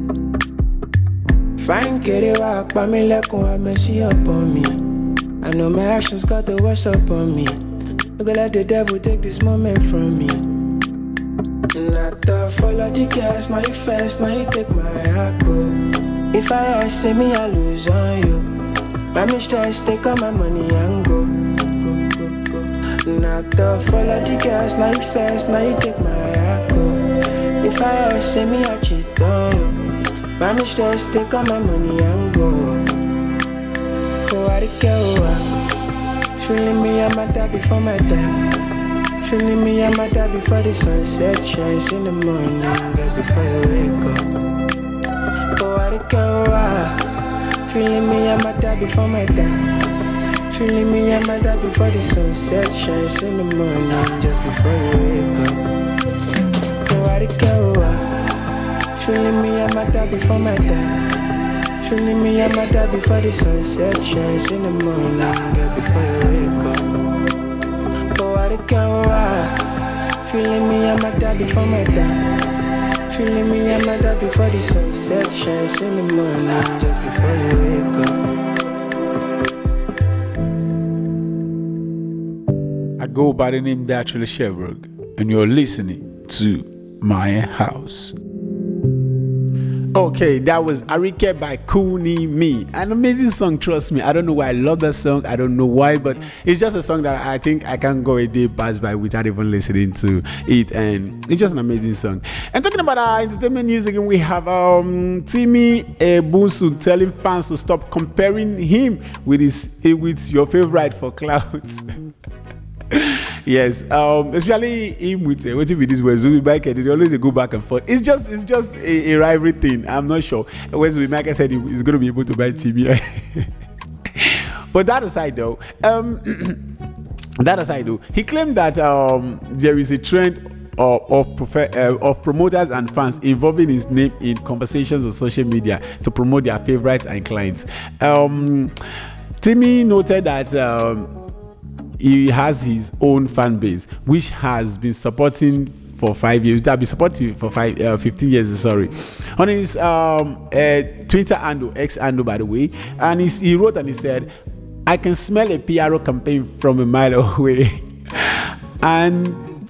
Mm. Fine, get it walk, but me like one have mercy upon me. I know my actions got the worst upon me. You go let the devil take this moment from me. Not to follow the gas, now you fast, now you take my heart go. If I ask, say me, I lose on you. My mistress, take all my money and go, go, go, go. Not to follow the gas, now you fast, now you take my heart go. If I ask, say me, I cheat on you. My mistress, take all my money and go. Go out the girl, feeling me, I'm a die before my time. Feeling me, I'm a die before the sunset shines in the morning, girl, before you wake up. Go out the girl. Feeling me, I'm a die before my time. Feeling me, I'm a die before the sunset shines in the morning, just before you wake up. Go out the go. Feeling me, I'm a die before my time. Feeling me, I'm a die before the sunset shines in the morning, just before you wake up. Go out the go. Feeling me, I'm a die before my time. Feeling me, I'm a die before the sunset shines in the morning, just before you wake up. go by the name Naturally Sherbrooke, and you're listening to My House. Okay, that was Arike by Kuni Me. An amazing song, trust me. I don't know why I love that song. I don't know why, but it's just a song that I think I can't go a day pass by without even listening to it. And it's just an amazing song. And talking about our entertainment news again, we have um, Timmy Ebusu telling fans to stop comparing him with his with your favorite for clouds. Yes, um, especially him with uh, waiting with this where Zubi Michael, they always go back and forth. It's just it's just a, a rivalry thing. I'm not sure. When Zubi Michael said he, he's going to be able to buy T V. But that aside, though, um, that aside, though, he claimed that um, there is a trend of of, prof- uh, of promoters and fans involving his name in conversations on social media to promote their favorites and clients. Um, Timmy noted that. Um, He has his own fan base, which has been supporting for five years. That been supporting for five, uh, fifteen years. Sorry, on his um, uh, Twitter handle, X handle, by the way, and he's, he wrote and he said, "I can smell a P R O campaign from a mile away," and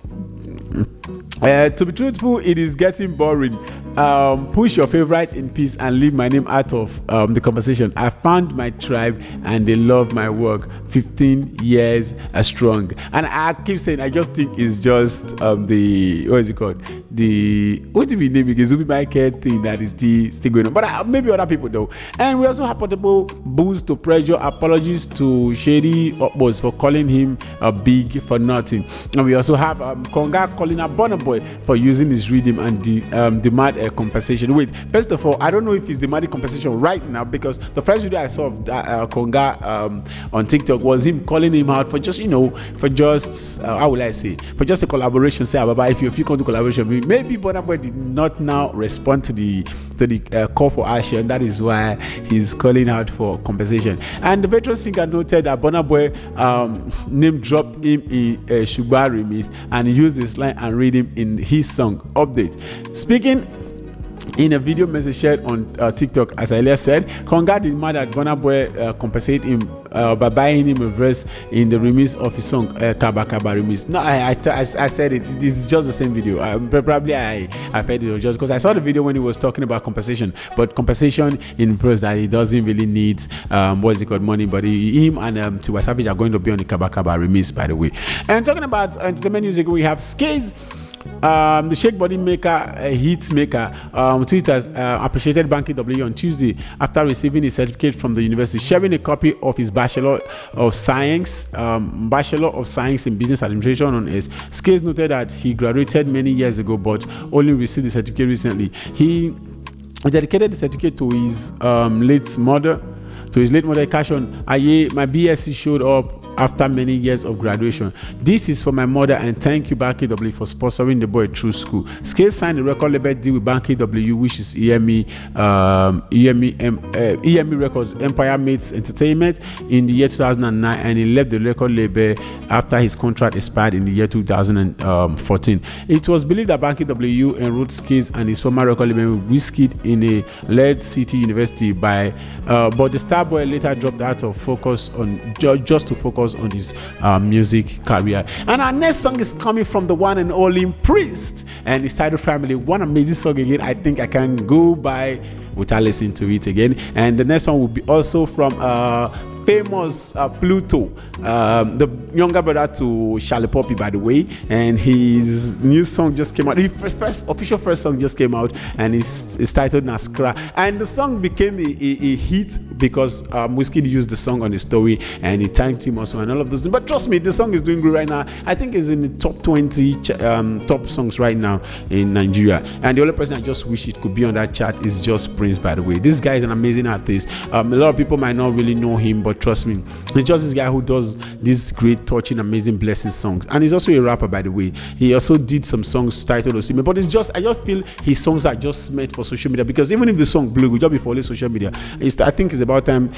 uh, to be truthful, it is getting boring. Um, push your favorite in peace and leave my name out of um, the conversation. I found my tribe and they love my work. fifteen years strong. And I keep saying, I just think it's just um, the, what is it called? The, what do we name it? Zubi Michael thing that is still, still going on. But uh, maybe other people though. And we also have portable boost to pressure. Apologies to Shady Upwards for calling him uh, big for nothing. And we also have um, Konga calling a Burna Boy for using his rhythm and the um, demand uh, compensation. Wait, first of all, I don't know if he's demanding compensation right now, because the first video I saw of that, uh, Konga um, on TikTok was him calling him out for just, you know, for just, uh, how will I say, for just a collaboration. Say, Ababa, if you, if you come to collaboration, maybe Burna Boy did not now respond to the to the uh, call for action. That is why he's calling out for compensation. And the veteran singer noted that Burna Boy um, name dropped him in a uh, Shuba remix and used this line and read him in his song Update. Speaking in a video message shared on uh, TikTok, as I earlier said, Konga did mad that Burna Boy uh, compensate him uh, by buying him a verse in the remix of his song uh, Kaba Kaba remix. No, I I, t- I I said it. It is just the same video. Um, probably I I heard it just because I saw the video when he was talking about compensation, but compensation in verse that he doesn't really need. Um, what is it called? Money, but he, him and um, Tiwa Savage are going to be on the Kaba Kaba remix, by the way. And talking about entertainment music, we have Skaze. Um, the Shake Body Maker, uh, hit maker, um, Twitter uh, appreciated Banky W on Tuesday after receiving a certificate from the university, sharing a copy of his Bachelor of Science, um, Bachelor of Science in Business Administration on his. Skaze noted that he graduated many years ago, but only received the certificate recently. He dedicated the certificate to his um, late mother, to his late mother, Kashon Aye. My B S c showed up after many years of graduation. This is for my mother, and thank you Banky W for sponsoring the boy through school. Skaze signed a record label deal with Banky W, which is E M E um, E M E um, uh, E M E Records, Empire Mates Entertainment, in the year two thousand nine, and he left the record label after his contract expired in the year two thousand fourteen. It was believed that Banky W enrolled Skaze and his former record label Wizkid in a Lead City University by, uh, but the star boy later dropped out of focus on ju- just to focus on his uh, music career. And our next song is coming from the one and only Priest and his title Family. One amazing song again. I think I can go by without listening to it again. And the next one will be also from uh famous uh, Pluto, um, the younger brother to Charlie Poppy, by the way, and his new song just came out. His first, first official first song just came out, and it's, it's titled Naskra. And the song became a, a, a hit because um, Wizkid used the song on his story, and he thanked him also, and all of those. But trust me, the song is doing good right now. I think it's in the top twenty um, top songs right now in Nigeria. And the only person I just wish it could be on that chart is just Prince, by the way. This guy is an amazing artist. Um, a lot of people might not really know him, but trust me, he's just this guy who does these great, touching, amazing, blessing songs. And he's also a rapper, by the way. He also did some songs titled Osime, but it's just, I just feel his songs are just meant for social media, because even if the song blew, we just be following social media. It's, I think it's about time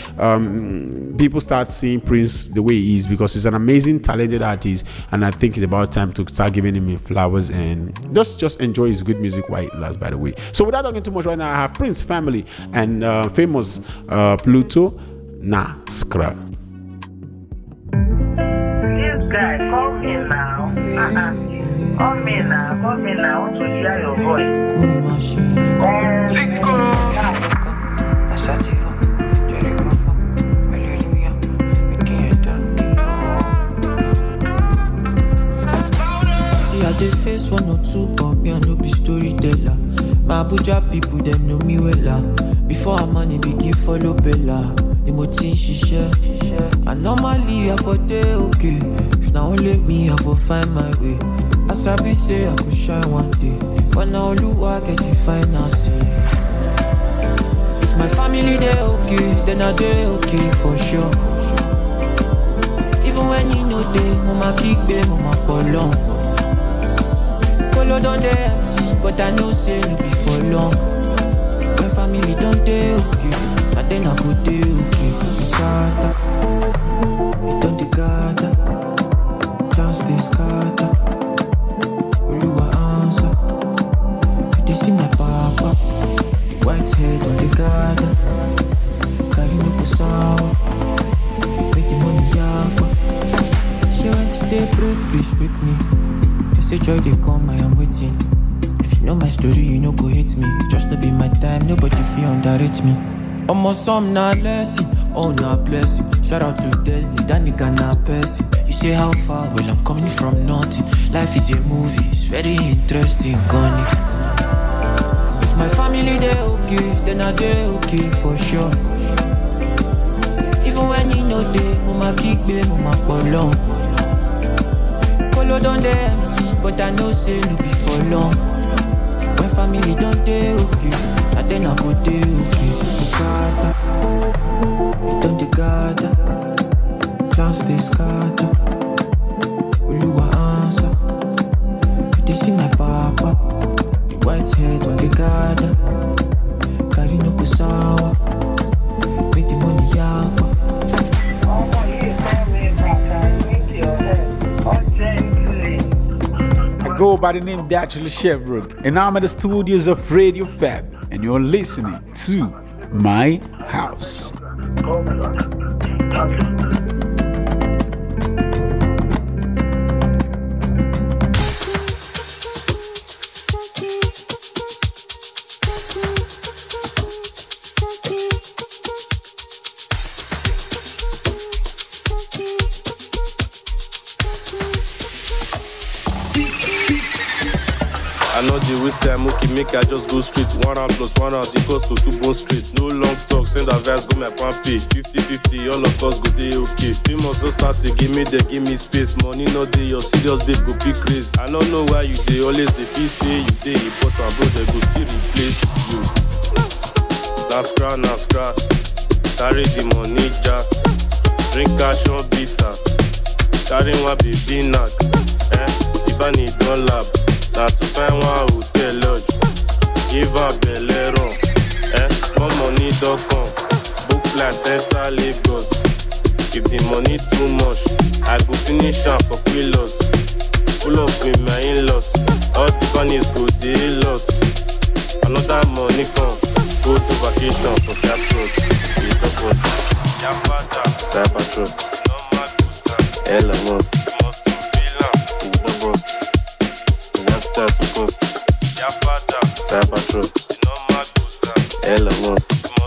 um, people start seeing Prince the way he is, because he's an amazing, talented artist, and I think it's about time to start giving him flowers and just, just enjoy his good music while it lasts, by the way. So without talking too much right now, I have Prince, Family, and uh, famous uh, Pluto, Naskra. This guy called me now. Come in now. I want to hear your voice. Good machine. See, I did face one or two, but me I no be storyteller. My Abuja people, them know me well. uh. Before I money begin follow Bella. The motive she share. And normally I for day okay. If now only me, I for find my way. As I be say, I could shine one day. But now look, I get to find out see. If my family they okay, then I they okay for sure. Even when you know they, mama kick me, mama pull on. Follow down the M C, but I know say no be for long. My family don't they okay, and then I go they okay. Scatter, it don't they gather, plans they scatter. Oluwa answer, if they see my papa, the white head on the garden. Carry no go sour, make the money yakwa. She went to the broke, please wake me. I say joy they come, I am waiting. If you know my story, you know go hate me. Just no be my time, nobody feel underrate me. Almost some not blessing, oh not blessing. Shout out to Disney, that nigga not person. You say how far? Well I'm coming from nothing. Life is a movie, it's very interesting. Gone. If my family they okay, then I they okay for sure. Even when you know they, mama kick me, mama pull on. Follow down the M C, but I know say no be for long. My family don't they okay, and then I go they okay. Gather, it don't they gather, plans they scatter. Oluwa answer, if they see my papa, the white head on the garden. Carry no go sour, make the money yakwa. I go by the name Dachel Shevrook, and I'm at the studios of Radio Fab, and you're listening to My House. I know the waste time, okay, make I just go straight. One round plus one round equals to two bone straight. No long talk, send advice, go my pan pay. fifty fifty, all of us go day okay. Famous don't start to give me, they give me space. Money no day, your serious babe go be crazy. I don't know why you day, always they feel say you day important, bro, they go still replace you. Now scrap, now scrap. Carry the money jack. Drink cash on bitter. Carry one baby knock. Eh, if I need one lab. Now to find one hotel lodge, give her Beleron, eh? Small money dot com, book flight enter Lagos. If the money too much, I go finish am for Quilos. Pull up with my in-laws, all the bunnies go they lost. Another money come, go to vacation for Cyprus. With the post, Cybertruck, Elon Musk, with the post. Start to post. Cybertruck, Elon Musk,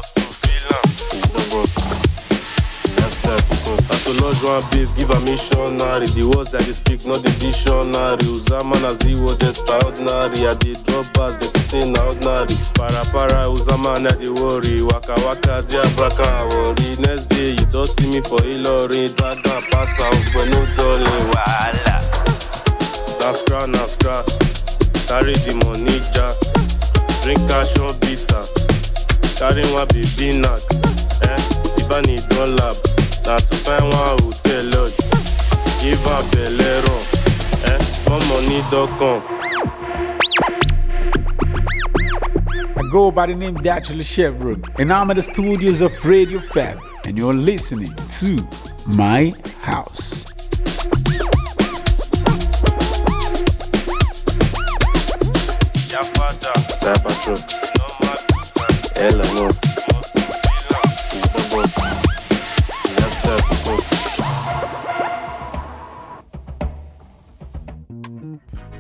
I to lodge one babe, give a missionary. The words I speak, not the dictionary. Uzama na ziwo, extraordinary. I did drop bars, that is in ordinary. Para para, Uzama na the worry. Waka waka, dia braka worry. Next day, you don't see me for Hillary. Dragon pass out, but no darling. Wala. Naskra, naskra. Carry the money jack. Drink cash on bitter. Carry one baby knock. Eh, if I need one lab. Now to find one hotel lodge. Give her Beleron. Eh, small money dot com. I go by the name Dachel Shevrook, and I'm at the studios of Radio Fab, and you're listening to My House. Cybertruck, Elon Musk, the boss. Let's start to post.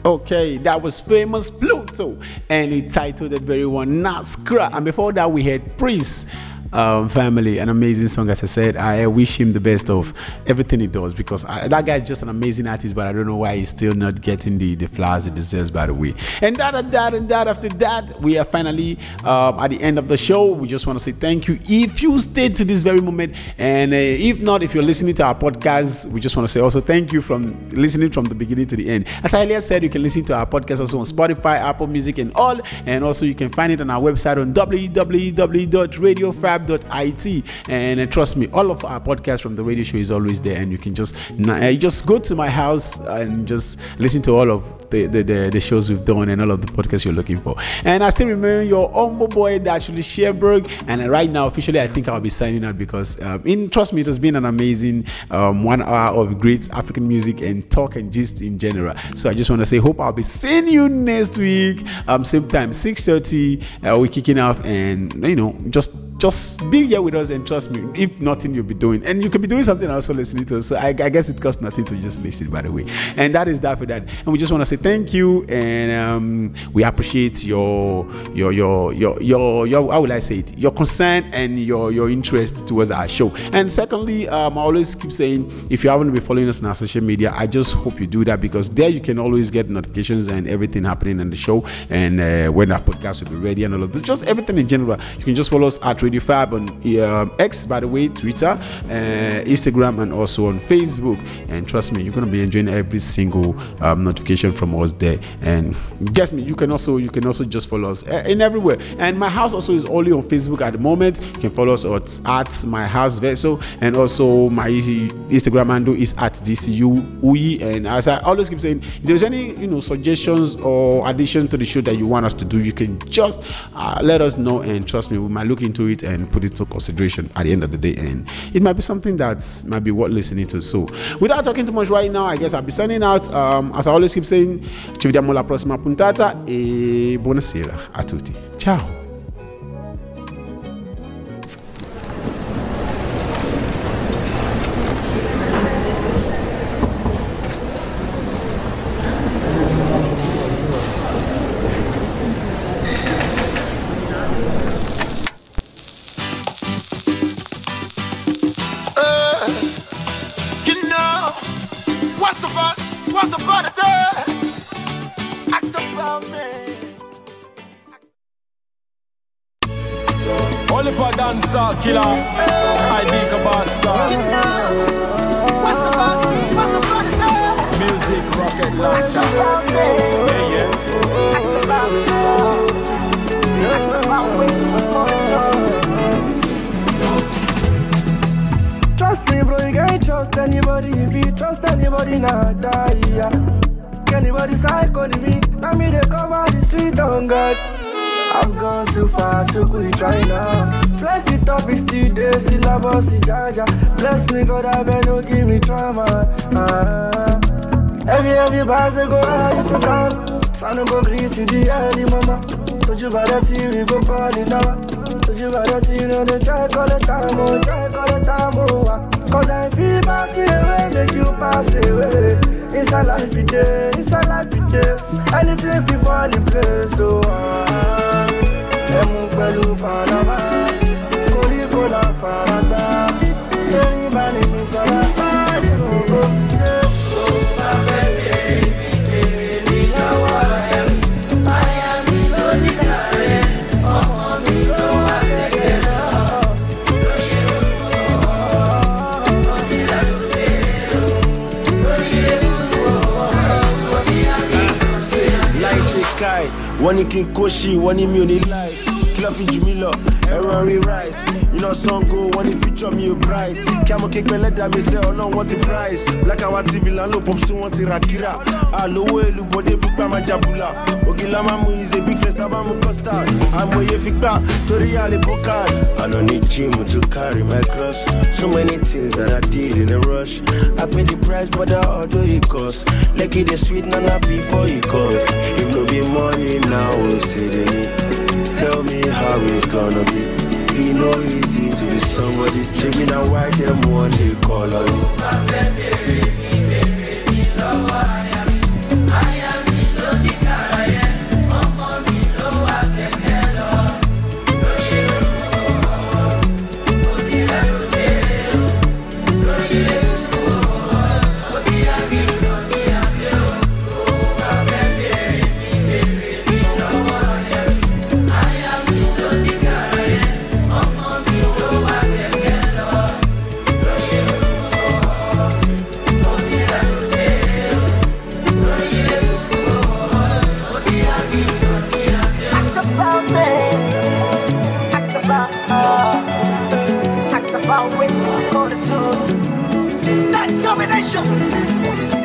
Okay, that was Famous Pluto, and he titled that very one Naskra. And before that, we had Priest. Um, family, an amazing song. As I said, I wish him the best of everything he does, because I, that guy is just an amazing artist, but I don't know why he's still not getting the, the flowers he deserves, by the way. And that and that and that after that, we are finally um, at the end of the show. We just want to say thank you if you stayed to this very moment, and uh, if not, if you're listening to our podcast, we just want to say also thank you from listening from the beginning to the end. As I earlier said, you can listen to our podcast also on Spotify, Apple Music, and all, and also you can find it on our website on w w w dot radio fab dot I T, and uh, trust me, all of our podcasts from the radio show is always there, and you can just uh, just go to my house and just listen to all of the, the, the, the shows we've done and all of the podcasts you're looking for. And I still remember your humble boy, Dashley Sherberg, and uh, right now officially I think I'll be signing out, because um, in trust me, it has been an amazing um, one hour of great African music and talk and gist in general. So I just want to say hope I'll be seeing you next week, um, same time, six thirty, uh, we're kicking off, and you know, just just be here with us, and trust me, if nothing you'll be doing, and you can be doing something also listening to us, so I, I guess it costs nothing to just listen, by the way. And that is that for that. And we just want to say thank you, and um, we appreciate your your your your your your how will I say it, your concern and your your interest towards our show. And secondly, um, I always keep saying, if you haven't been following us on our social media, I just hope you do that, because there you can always get notifications and everything happening in the show, and uh, when our podcast will be ready and all of this, just everything in general. You can just follow us at Radio Fab on uh, X, by the way, Twitter, uh, Instagram, and also on Facebook. And trust me, you're gonna be enjoying every single um, notification from us there. And guess me, you can also you can also just follow us in everywhere. And my house also is only on Facebook at the moment. You can follow us at, at my house vessel, and also my Instagram handle is at D C U U I. And as I always keep saying, if there's any you know suggestions or addition to the show that you want us to do, you can just uh, let us know, and trust me, we might look into it and put it into consideration at the end of the day, and it might be something that might be worth listening to. So without talking too much right now, I guess I'll be signing out. Um, as I always keep saying, ci vediamo la prossima puntata e buonasera a tutti. Ciao. Oliver dancer killer, I be kabasa. Music rocket launcher. Yeah, yeah. Trust me, bro, you can't trust anybody. If you trust anybody, now die. Yeah. Anybody psycho to me? Now me they cover the street on God. I've gone too far to quit right now. Plenty topics today, syllabus, jaja. Bless me, God, I better don't give me trauma. Uh, every, every bars they go out, it's a count. Son go greet to the early mama. Told you about that T V, go call it now. Told you about that T V, you know they try call it time, oh, try call it time, oh. Cause I feel pass away, make you pass away. It's a life you day, it's a life you day. Anything if you fall in place, so ah. Emu pẹ̀lú Panama, koríko la farada. Torí bá ní mi sọ̀rọ̀ pàdé ògbó. Ó bá fẹ́ bèrè mi, bèrè mi lọ́wọ́ ẹ̀mí. Aya mi ló ní kàrẹ́, ọmọ mi ló wá kẹ̀kẹ́ náà. Lórí ẹ̀rọ ọ̀ọ́, ó ti dàdú pé ó. Lórí ẹ̀rọ ọ̀ọ́, ó ti dàdú pé ó. Láì ṣe káì, wọ́n ní kí n kó ṣì, wọ́n ní mi ò ní láì. Kí ló fi jù mí lọ, ẹ̀rọ rí rice. Iná Sango, wọ́n ní future mi ò bright. Kí a mọ̀ kékeré lẹ́dàá mi sẹ́ ọlọ́run wọ́n ti price. Black and white T V là ń lò pop sí wọ́n ti ra kíra. Àlówó èlú bọ́dé pípa máa jabula. Ògì la máa mú is a big fest, tábà mú custard. Àmọ̀ye fi gbà torí àlè bọ́kàd. I don't need gym to carry my cross. So many things that I did in a rush. I pay the price but I order it cost. Like it is sweet nana before it cost. If no be money now, we'll see the need. Tell me how it's gonna be. It no easy to be somebody. Check me now why them one day call on you. Act the power with for the toes. That combination.